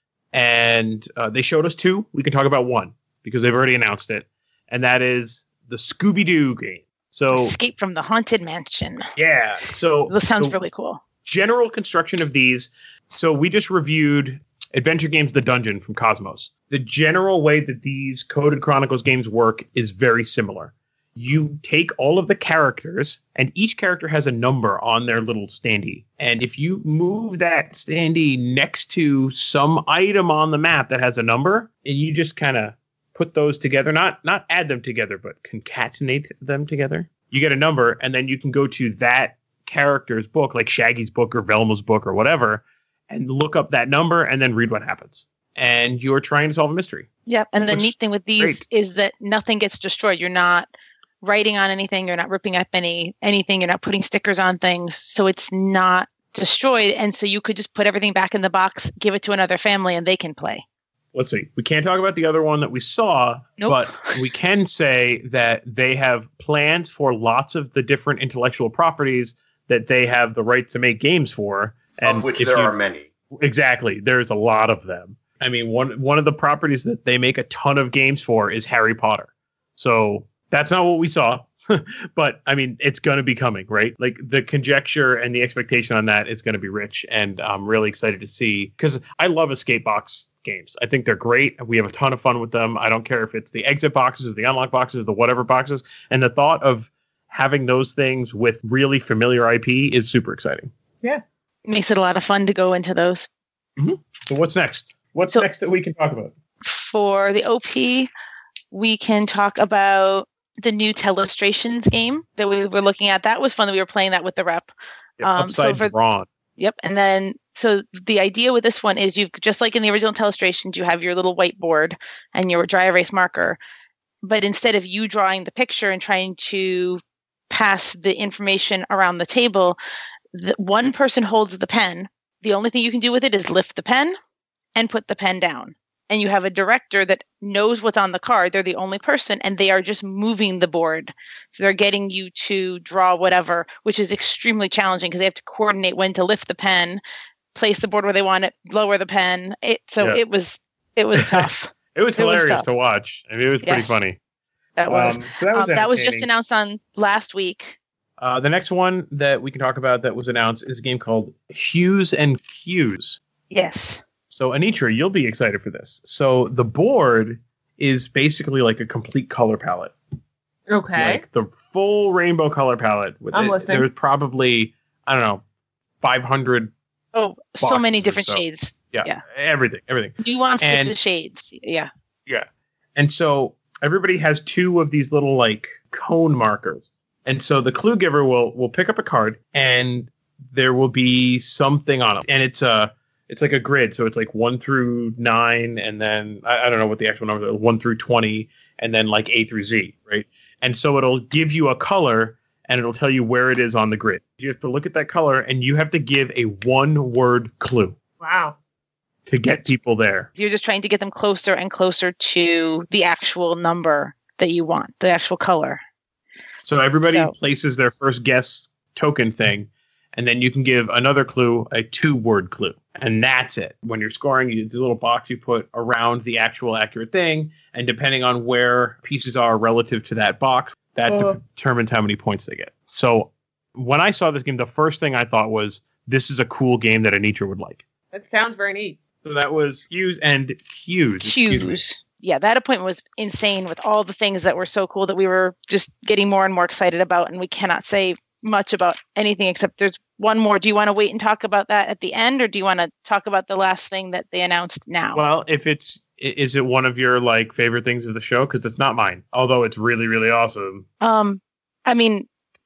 and they showed us 2. We can talk about 1 because they've already announced it, and that is the Scooby-Doo game. So Escape from the Haunted Mansion. Yeah. So this sounds really cool. General construction of these. So we just reviewed Adventure Games The Dungeon from Cosmos. The general way that these Coded Chronicles games work is very similar. You take all of the characters, and each character has a number on their little standee. And if you move that standee next to some item on the map that has a number, and you just kind of put those together, not add them together, but concatenate them together, you get a number, and then you can go to that character's book, like Shaggy's book or Velma's book or whatever, and look up that number and then read what happens. And you're trying to solve a mystery. Yep. And the neat thing with these is that nothing gets destroyed. You're not writing on anything. You're not ripping up anything. You're not putting stickers on things. So it's not destroyed. And so you could just put everything back in the box, give it to another family, and they can play. Let's see. We can't talk about the other one that we saw, but we can say that they have plans for lots of the different intellectual properties that they have the right to make games for. And of which there are many. Exactly. There's a lot of them. I mean, one of the properties that they make a ton of games for is Harry Potter. So that's not what we saw. But I mean, it's going to be coming, right? Like the conjecture and the expectation on that is going to be rich. And I'm really excited to see, because I love escape box games. I think they're great. We have a ton of fun with them. I don't care if it's the exit boxes or the unlock boxes or the whatever boxes. And the thought of having those things with really familiar IP is super exciting. Yeah. Makes it a lot of fun to go into those. Mm-hmm. So what's next? What's next that we can talk about? For the OP, we can talk about the new Telestrations game that we were looking at. That was fun that we were playing that with the rep. Upside Drawn. Yep. And then, so the idea with this one is you've, just like in the original Telestrations, you have your little whiteboard and your dry erase marker. But instead of you drawing the picture and trying to pass the information around the table, one person holds the pen. The only thing you can do with it is lift the pen and put the pen down. And you have a director that knows what's on the card. They're the only person, and they are just moving the board. So they're getting you to draw whatever, which is extremely challenging because they have to coordinate when to lift the pen, place the board where they want it, lower the pen. It was tough. It was hilarious to watch. I mean, it was pretty funny. That was. So that was just announced on last week. The next one that we can talk about that was announced is a game called Hues and Cues. Yes. So, Anitra, you'll be excited for this. So, the board is basically like a complete color palette. Okay. Like the full rainbow color palette. I'm listening. There's probably, 500. Oh, so many different shades. Yeah. Everything. Nuance with the shades. Yeah. Yeah. And so, everybody has two of these little, like, cone markers. And so, the clue giver will pick up a card, and there will be something on it. And it's like a grid. So it's like 1 through 9. And then I don't know what the actual numbers are, 1 through 20, and then like A through Z. Right. And so it'll give you a color and it'll tell you where it is on the grid. You have to look at that color and you have to give a 1-word clue. Wow. To get people there. You're just trying to get them closer and closer to the actual number that you want, the actual color. So everybody places their first guess token thing. And then you can give another clue, a 2-word clue. And that's it. When you're scoring, you do the little box you put around the actual accurate thing. And depending on where pieces are relative to that box, that determines how many points they get. So when I saw this game, the first thing I thought was, this is a cool game that Anitra would like. That sounds very neat. So that was Hues and Cues. Cues. Yeah, that appointment was insane with all the things that were so cool that we were just getting more and more excited about. And we cannot say much about anything except there's one more. Do you want to wait and talk about that at the end, or do you want to talk about the last thing that they announced now? Well, is it one of your like favorite things of the show? Because it's not mine, although it's really, really awesome. I mean,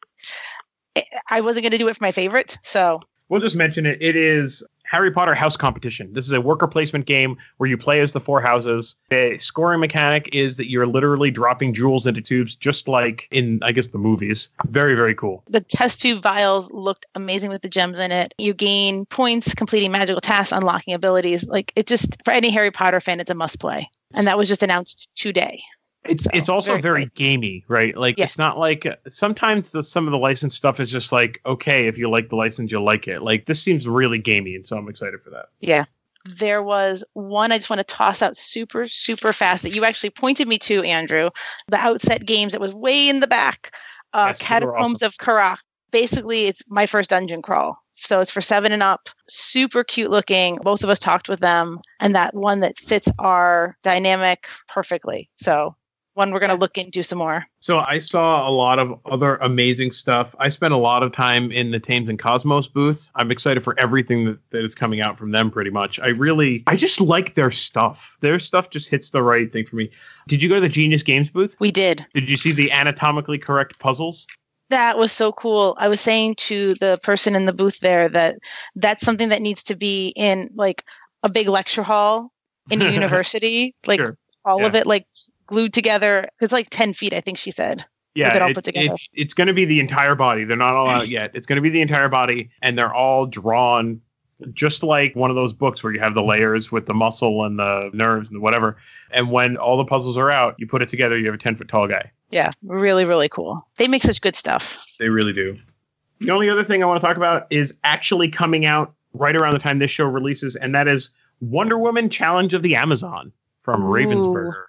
I wasn't going to do it for my favorite, so we'll just mention it. It is Harry Potter House Competition. This is a worker placement game where you play as the 4 houses. The scoring mechanic is that you're literally dropping jewels into tubes, just like in, I guess, the movies. Very, very cool. The test tube vials looked amazing with the gems in it. You gain points completing magical tasks, unlocking abilities. Like, it just, for any Harry Potter fan, it's a must play. And that was just announced today. It's also very gamey, right? Like, It's not like sometimes some of the licensed stuff is just like, okay, if you like the license, you'll like it. Like, this seems really gamey, and so I'm excited for that. Yeah. There was one I just want to toss out super, super fast that you actually pointed me to, Andrew. The Outset Games that was way in the back. Catacombs of Karak. Basically, it's my first dungeon crawl. So it's for 7 and up. Super cute looking. Both of us talked with them. And that one that fits our dynamic perfectly. So one we're going to look into some more. So I saw a lot of other amazing stuff. I spent a lot of time in the Thames and Cosmos booth. I'm excited for everything that is coming out from them pretty much. I just like their stuff. Their stuff just hits the right thing for me. Did you go to the Genius Games booth? We did. Did you see the anatomically correct puzzles? That was so cool. I was saying to the person in the booth there that that's something that needs to be in like a big lecture hall in a university, like all of it like glued together. It's like 10 feet, I think she said. Yeah, it all put together. It's going to be the entire body. They're not all out yet. It's going to be the entire body, and they're all drawn just like one of those books where you have the layers with the muscle and the nerves and whatever. And when all the puzzles are out, you put it together, you have a 10-foot tall guy. Yeah, really, really cool. They make such good stuff. They really do. The only other thing I want to talk about is actually coming out right around the time this show releases, and that is Wonder Woman Challenge of the Amazon from Ravensburger.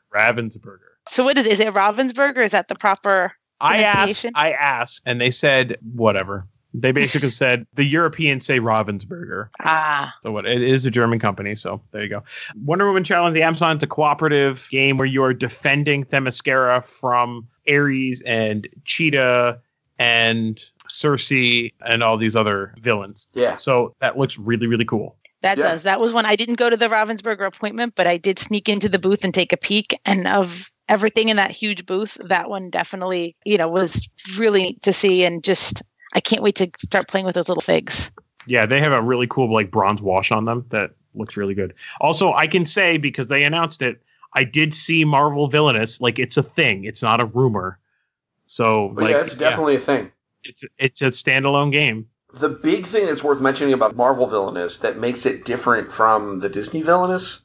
So what is it Ravensburger? Is that the proper pronunciation? I asked, and they said whatever. They basically said the Europeans say Ravensburger. So what? It is a German company, so there you go. Wonder Woman Challenge of the Amazon is a cooperative game where you are defending Themyscira from Ares and Cheetah and Circe and all these other villains. Yeah. So that looks really, really cool. That does. That was when I didn't go to the Ravensburger appointment, but I did sneak into the booth and take a peek. And of everything in that huge booth, that one definitely, was really neat to see. And just, I can't wait to start playing with those little figs. Yeah, they have a really cool like bronze wash on them that looks really good. Also, I can say, because they announced it, I did see Marvel Villainous. Like, it's a thing. It's not a rumor. So, it's definitely a thing. It's a standalone game. The big thing that's worth mentioning about Marvel Villainous that makes it different from the Disney Villainous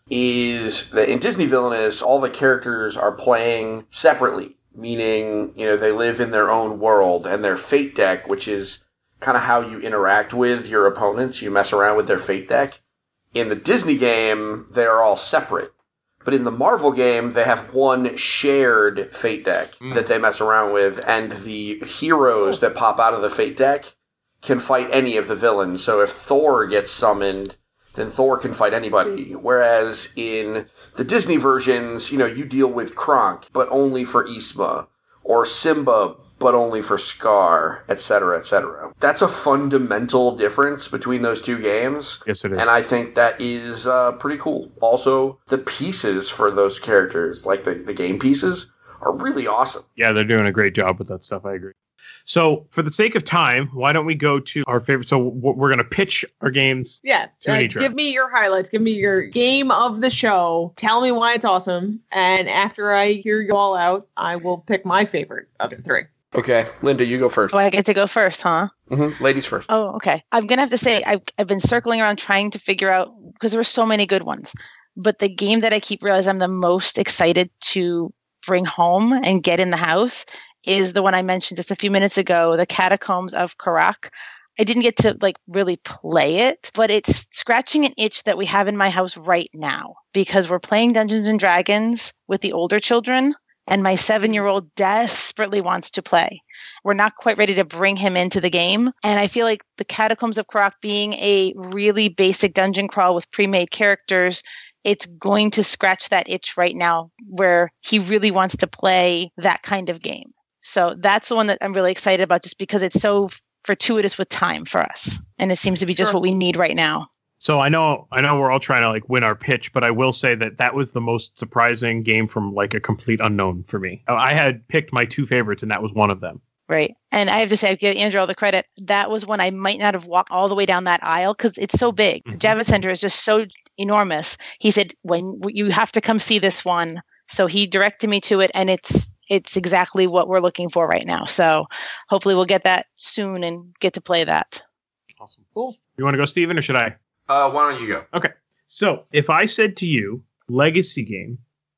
is that in Disney Villainous, all the characters are playing separately, meaning, they live in their own world, and their fate deck, which is kind of how you interact with your opponents, you mess around with their fate deck. In the Disney game, they are all separate. But in the Marvel game, they have one shared fate deck that they mess around with, and the heroes that pop out of the fate deck can fight any of the villains. So if Thor gets summoned, then Thor can fight anybody. Whereas in the Disney versions, you deal with Kronk, but only for Yzma, or Simba, but only for Scar, etc., etc. That's a fundamental difference between those two games. Yes, it is. And I think that is pretty cool. Also, the pieces for those characters, like the game pieces, are really awesome. Yeah, they're doing a great job with that stuff. I agree. So, for the sake of time, why don't we go to our favorite? So, we're going to pitch our games. Yeah. Give me your highlights. Give me your game of the show. Tell me why it's awesome. And after I hear you all out, I will pick my favorite of the three. Okay. Linda, you go first. Oh, I get to go first, huh? Mm-hmm. Ladies first. Oh, okay. I'm going to have to say, I've been circling around trying to figure out, because there were so many good ones. But the game that I keep realizing I'm the most excited to bring home and get in the house is the one I mentioned just a few minutes ago, the Catacombs of Karak. I didn't get to really play it, but it's scratching an itch that we have in my house right now because we're playing Dungeons and Dragons with the older children, and my 7-year-old desperately wants to play. We're not quite ready to bring him into the game, and I feel like the Catacombs of Karak being a really basic dungeon crawl with pre-made characters, it's going to scratch that itch right now where he really wants to play that kind of game. So that's the one that I'm really excited about just because it's so fortuitous with time for us. And it seems to be just what we need right now. So I know we're all trying to win our pitch, but I will say that was the most surprising game from a complete unknown for me. I had picked my two favorites and that was one of them. Right. And I have to say, I give Andrew all the credit. That was when I might not have walked all the way down that aisle because it's so big. The Javits Center is just so enormous. He said, when you have to come see this one. So he directed me to it, and it's exactly what we're looking for right now. So hopefully we'll get that soon and get to play that. Awesome. Cool. You want to go, Steven, or should I? Why don't you go? Okay. So if I said to you, legacy game,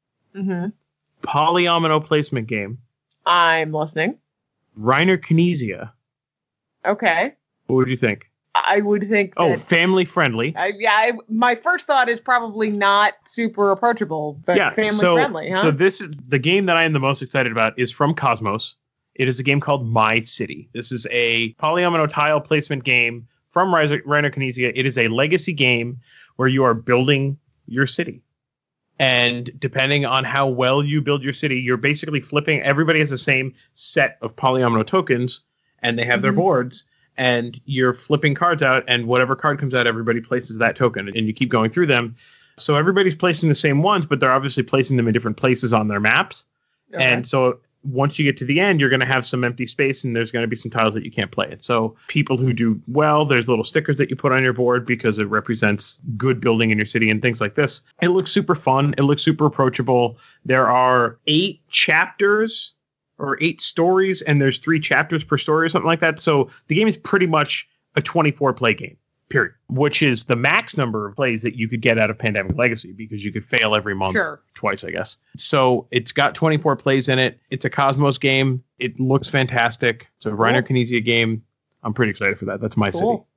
polyomino placement game. I'm listening. Reiner Knizia. Okay. What would you think? I would think that, family friendly. My first thought is probably not super approachable, but family friendly. Huh? So this is the game that I am the most excited about is from Cosmos. It is a game called My City. This is a polyomino tile placement game from Reiner Knizia. It is a legacy game where you are building your city. And depending on how well you build your city, you're basically flipping. Everybody has the same set of polyomino tokens, and they have their boards. And you're flipping cards out, and whatever card comes out, everybody places that token, and you keep going through them. So everybody's placing the same ones, but they're obviously placing them in different places on their maps. Okay. And so once you get to the end, you're going to have some empty space and there's going to be some tiles that you can't play it. So people who do well, there's little stickers that you put on your board because it represents good building in your city and things like this. It looks super fun. It looks super approachable. There are 8 chapters or 8 stories, and there's 3 chapters per story or something like that. So the game is pretty much a 24 play game. Period. Which is the max number of plays that you could get out of Pandemic Legacy, because you could fail every month twice, I guess. So it's got 24 plays in it. It's a Cosmos game. It looks fantastic. It's a Reiner Knizia game. I'm pretty excited for that. That's my city. All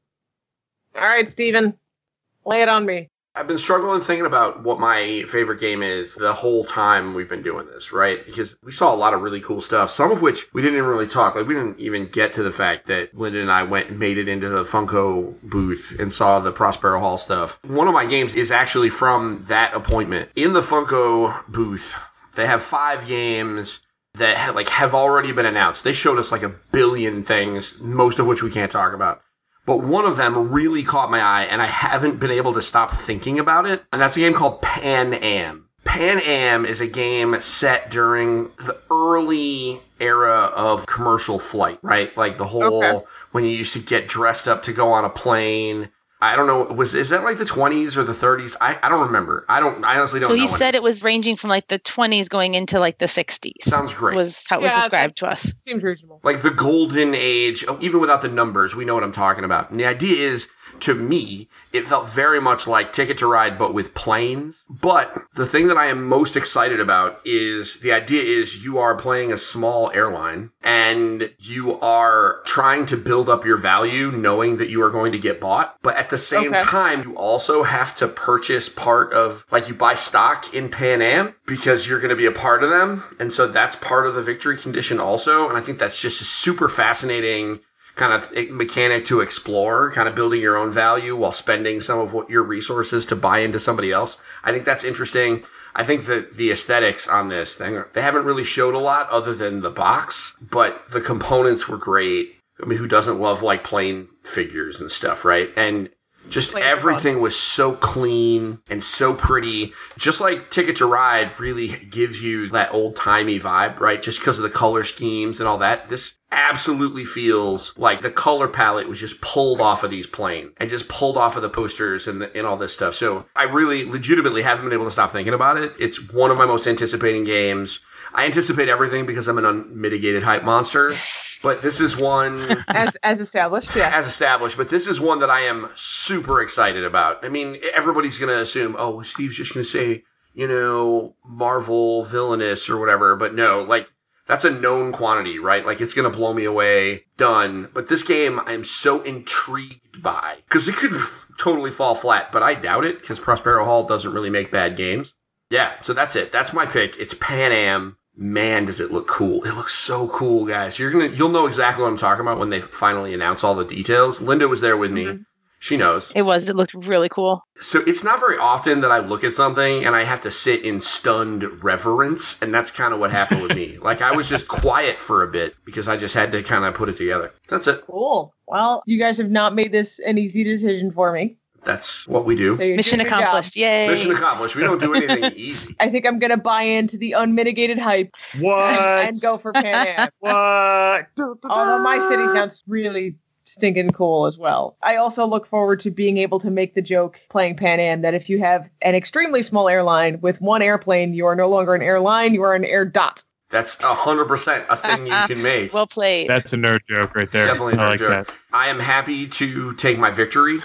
right, Steven. Lay it on me. I've been struggling thinking about what my favorite game is the whole time we've been doing this, right? Because we saw a lot of really cool stuff, some of which we didn't even really talk. Like, we didn't even get to the fact that Linda and I went and made it into the Funko booth and saw the Prospero Hall stuff. One of my games is actually from that appointment. In the Funko booth, they have 5 games that have already been announced. They showed us like a billion things, most of which we can't talk about. But one of them really caught my eye, and I haven't been able to stop thinking about it. And that's a game called Pan Am. Pan Am is a game set during the early era of commercial flight, right? Like the whole, when you used to get dressed up to go on a plane. I don't know, is that like the 20s or the 30s? I don't remember. I honestly don't know. So he said it was ranging from like the 20s going into like the 60s. Sounds great. Was how it was described to us. Seems reasonable. Like the golden age, even without the numbers, we know what I'm talking about. And the idea is, to me, it felt very much like Ticket to Ride, but with planes. But the thing that I am most excited about is the idea is you are playing a small airline and you are trying to build up your value knowing that you are going to get bought. But at the same time, you also have to purchase part of, like, you buy stock in Pan Am because you're going to be a part of them. And so that's part of the victory condition also. And I think that's just a super fascinating kind of mechanic to explore, kind of building your own value while spending some of what your resources to buy into somebody else. I think that's interesting. I think that the aesthetics on this thing, they haven't really showed a lot other than the box, but the components were great. I mean, who doesn't love like plain figures and stuff, right? And just everything was so clean and so pretty. Just like Ticket to Ride really gives you that old-timey vibe, right? Just because of the color schemes and all that. This absolutely feels like the color palette was just pulled off of these planes and just pulled off of the posters and all this stuff. So I really legitimately haven't been able to stop thinking about it. It's one of my most anticipating games. I anticipate everything because I'm an unmitigated hype monster. But this is one... As established, yeah. As established. But this is one that I am super excited about. I mean, everybody's going to assume, oh, Steve's just going to say, you know, Marvel villainous or whatever. But no, like, that's a known quantity, right? Like, it's going to blow me away. Done. But this game, I'm so intrigued by. Because it could totally fall flat, but I doubt it, because Prospero Hall doesn't really make bad games. Yeah, so that's it. That's my pick. It's Pan Am. Man, does it look cool. It looks so cool, guys. You'll know exactly what I'm talking about when they finally announce all the details. Linda was there with me. She knows. It looked really cool. So it's not very often that I look at something and I have to sit in stunned reverence, and that's kind of what happened with me. Like, I was just quiet for a bit because I just had to kind of put it together. That's it. Cool. Well, you guys have not made this an easy decision for me. That's what we do. Mission accomplished. Yay. Mission accomplished. We don't do anything easy. I think I'm going to buy into the unmitigated hype. What? And go for Pan Am. What? Although my city sounds really stinking cool as well. I also look forward to being able to make the joke playing Pan Am that if you have an extremely small airline with one airplane, you are no longer an airline, you are an air dot. That's 100% a thing you can make. Well played. That's a nerd joke right there. Definitely a nerd joke. That. I am happy to take my victory.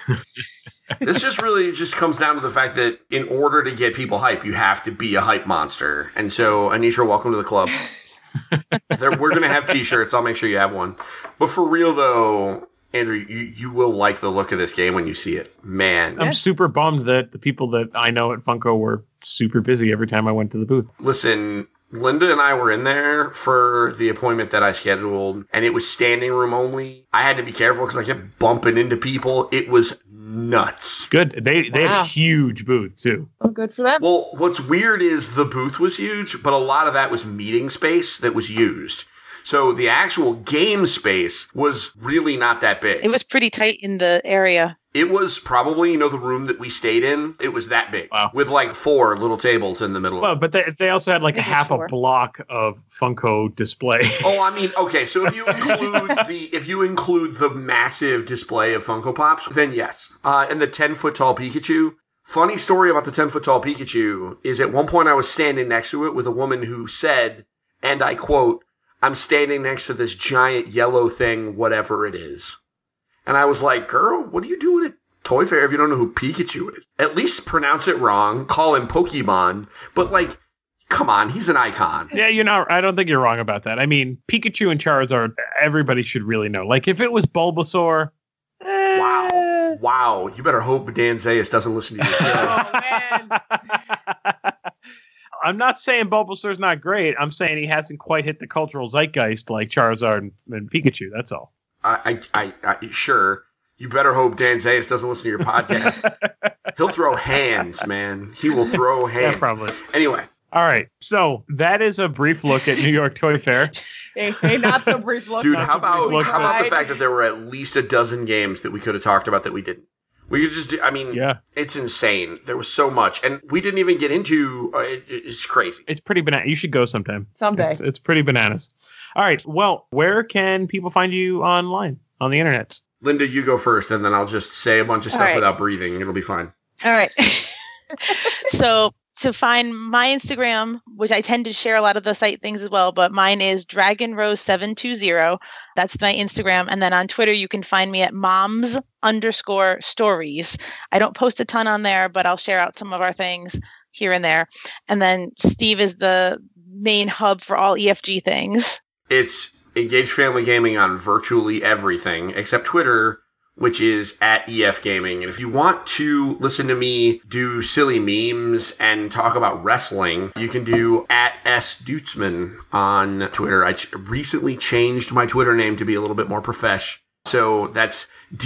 This just comes down to the fact that in order to get people hype, you have to be a hype monster. And so, Anisha, welcome to the club. We're going to have t-shirts. I'll make sure you have one. But for real, though, Andrew, you will like the look of this game when you see it. Man. I'm super bummed that the people that I know at Funko were super busy every time I went to the booth. Listen, Linda and I were in there for the appointment that I scheduled, and it was standing room only. I had to be careful because I kept bumping into people. It was nuts. Good. They had a huge booth, too. Oh, good for them. Well, what's weird is the booth was huge, but a lot of that was meeting space that was used. So the actual game space was really not that big. It was pretty tight in the area. It was probably, the room that we stayed in. It was that big. Wow. With like 4 little tables in the middle. Well, but they also had like a half a block of Funko display. Oh, I mean, okay. So if you include the massive display of Funko Pops, then yes. And the 10-foot tall Pikachu. Funny story about the 10-foot tall Pikachu is at one point I was standing next to it with a woman who said, and I quote, "I'm standing next to this giant yellow thing, whatever it is." And I was like, girl, what are you doing at Toy Fair if you don't know who Pikachu is? At least pronounce it wrong, call him Pokemon, but like, come on, he's an icon. Yeah, I don't think you're wrong about that. I mean, Pikachu and Charizard, everybody should really know. Like, if it was Bulbasaur... Wow. You better hope Dan Zayas doesn't listen to you. Oh, man. I'm not saying Bulbasaur's not great. I'm saying he hasn't quite hit the cultural zeitgeist like Charizard and Pikachu, that's all. I sure. You better hope Dan Zayas doesn't listen to your podcast. He'll throw hands, man. He will throw hands. Yeah, probably. Anyway. All right. So that is a brief look at New York Toy Fair. Hey, not so brief look. Dude, how about the fact that there were at least a dozen games that we could have talked about that we didn't? We could just do, It's insane. There was so much. And we didn't even get into, it's crazy. It's pretty bananas. You should go sometime. Someday. It's pretty bananas. All right. Well, where can people find you online, on the internet? Linda, you go first, and then I'll just say a bunch of stuff without breathing. It'll be fine. All right. So to find my Instagram, which I tend to share a lot of the site things as well, but mine is DragonRose720. That's my Instagram. And then on Twitter, you can find me at moms_stories. I don't post a ton on there, but I'll share out some of our things here and there. And then Steve is the main hub for all EFG things. It's Engaged Family Gaming on virtually everything except Twitter, which is at EF Gaming. And if you want to listen to me do silly memes and talk about wrestling, you can do at S Dutzman on Twitter. I recently changed my Twitter name to be a little bit more profesh. So that's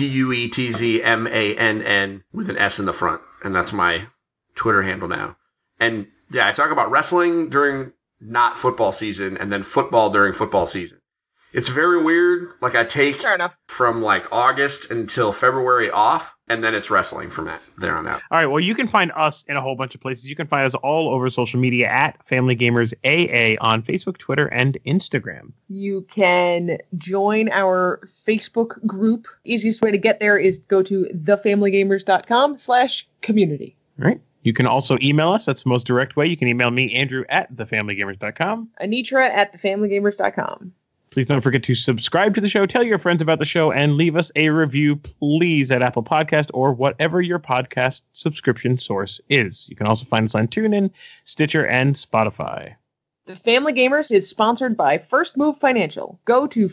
DUETZMANN with an S in the front. And that's my Twitter handle now. And yeah, I talk about wrestling during not football season and then football during football season. It's very weird. Like, I take from like August until February off, and then it's wrestling from there on out. All right. Well, you can find us in a whole bunch of places. You can find us all over social media at Family Gamers AA on Facebook, Twitter, and Instagram. You can join our Facebook group. Easiest way to get there is go to thefamilygamers.com/community. All right. You can also email us. That's the most direct way. You can email me, Andrew, at thefamilygamers.com. Anitra at thefamilygamers.com. Please don't forget to subscribe to the show, tell your friends about the show, and leave us a review, please, at Apple Podcast or whatever your podcast subscription source is. You can also find us on TuneIn, Stitcher, and Spotify. The Family Gamers is sponsored by First Move Financial. Go to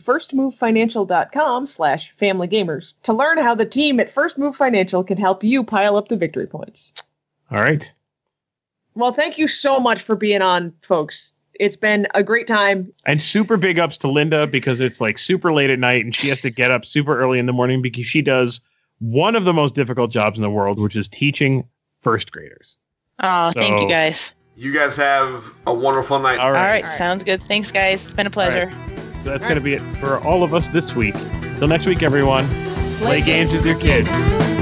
firstmovefinancial.com/familygamers to learn how the team at First Move Financial can help you pile up the victory points. All right. Well, thank you so much for being on, folks. It's been a great time. And super big ups to Linda because it's like super late at night and she has to get up super early in the morning because she does one of the most difficult jobs in the world, which is teaching first graders. Oh, thank you guys. You guys have a wonderful night. All right. Sounds good. Thanks, guys. It's been a pleasure. So that's going to be it for all of us this week. Till next week, everyone. Play games with your kids.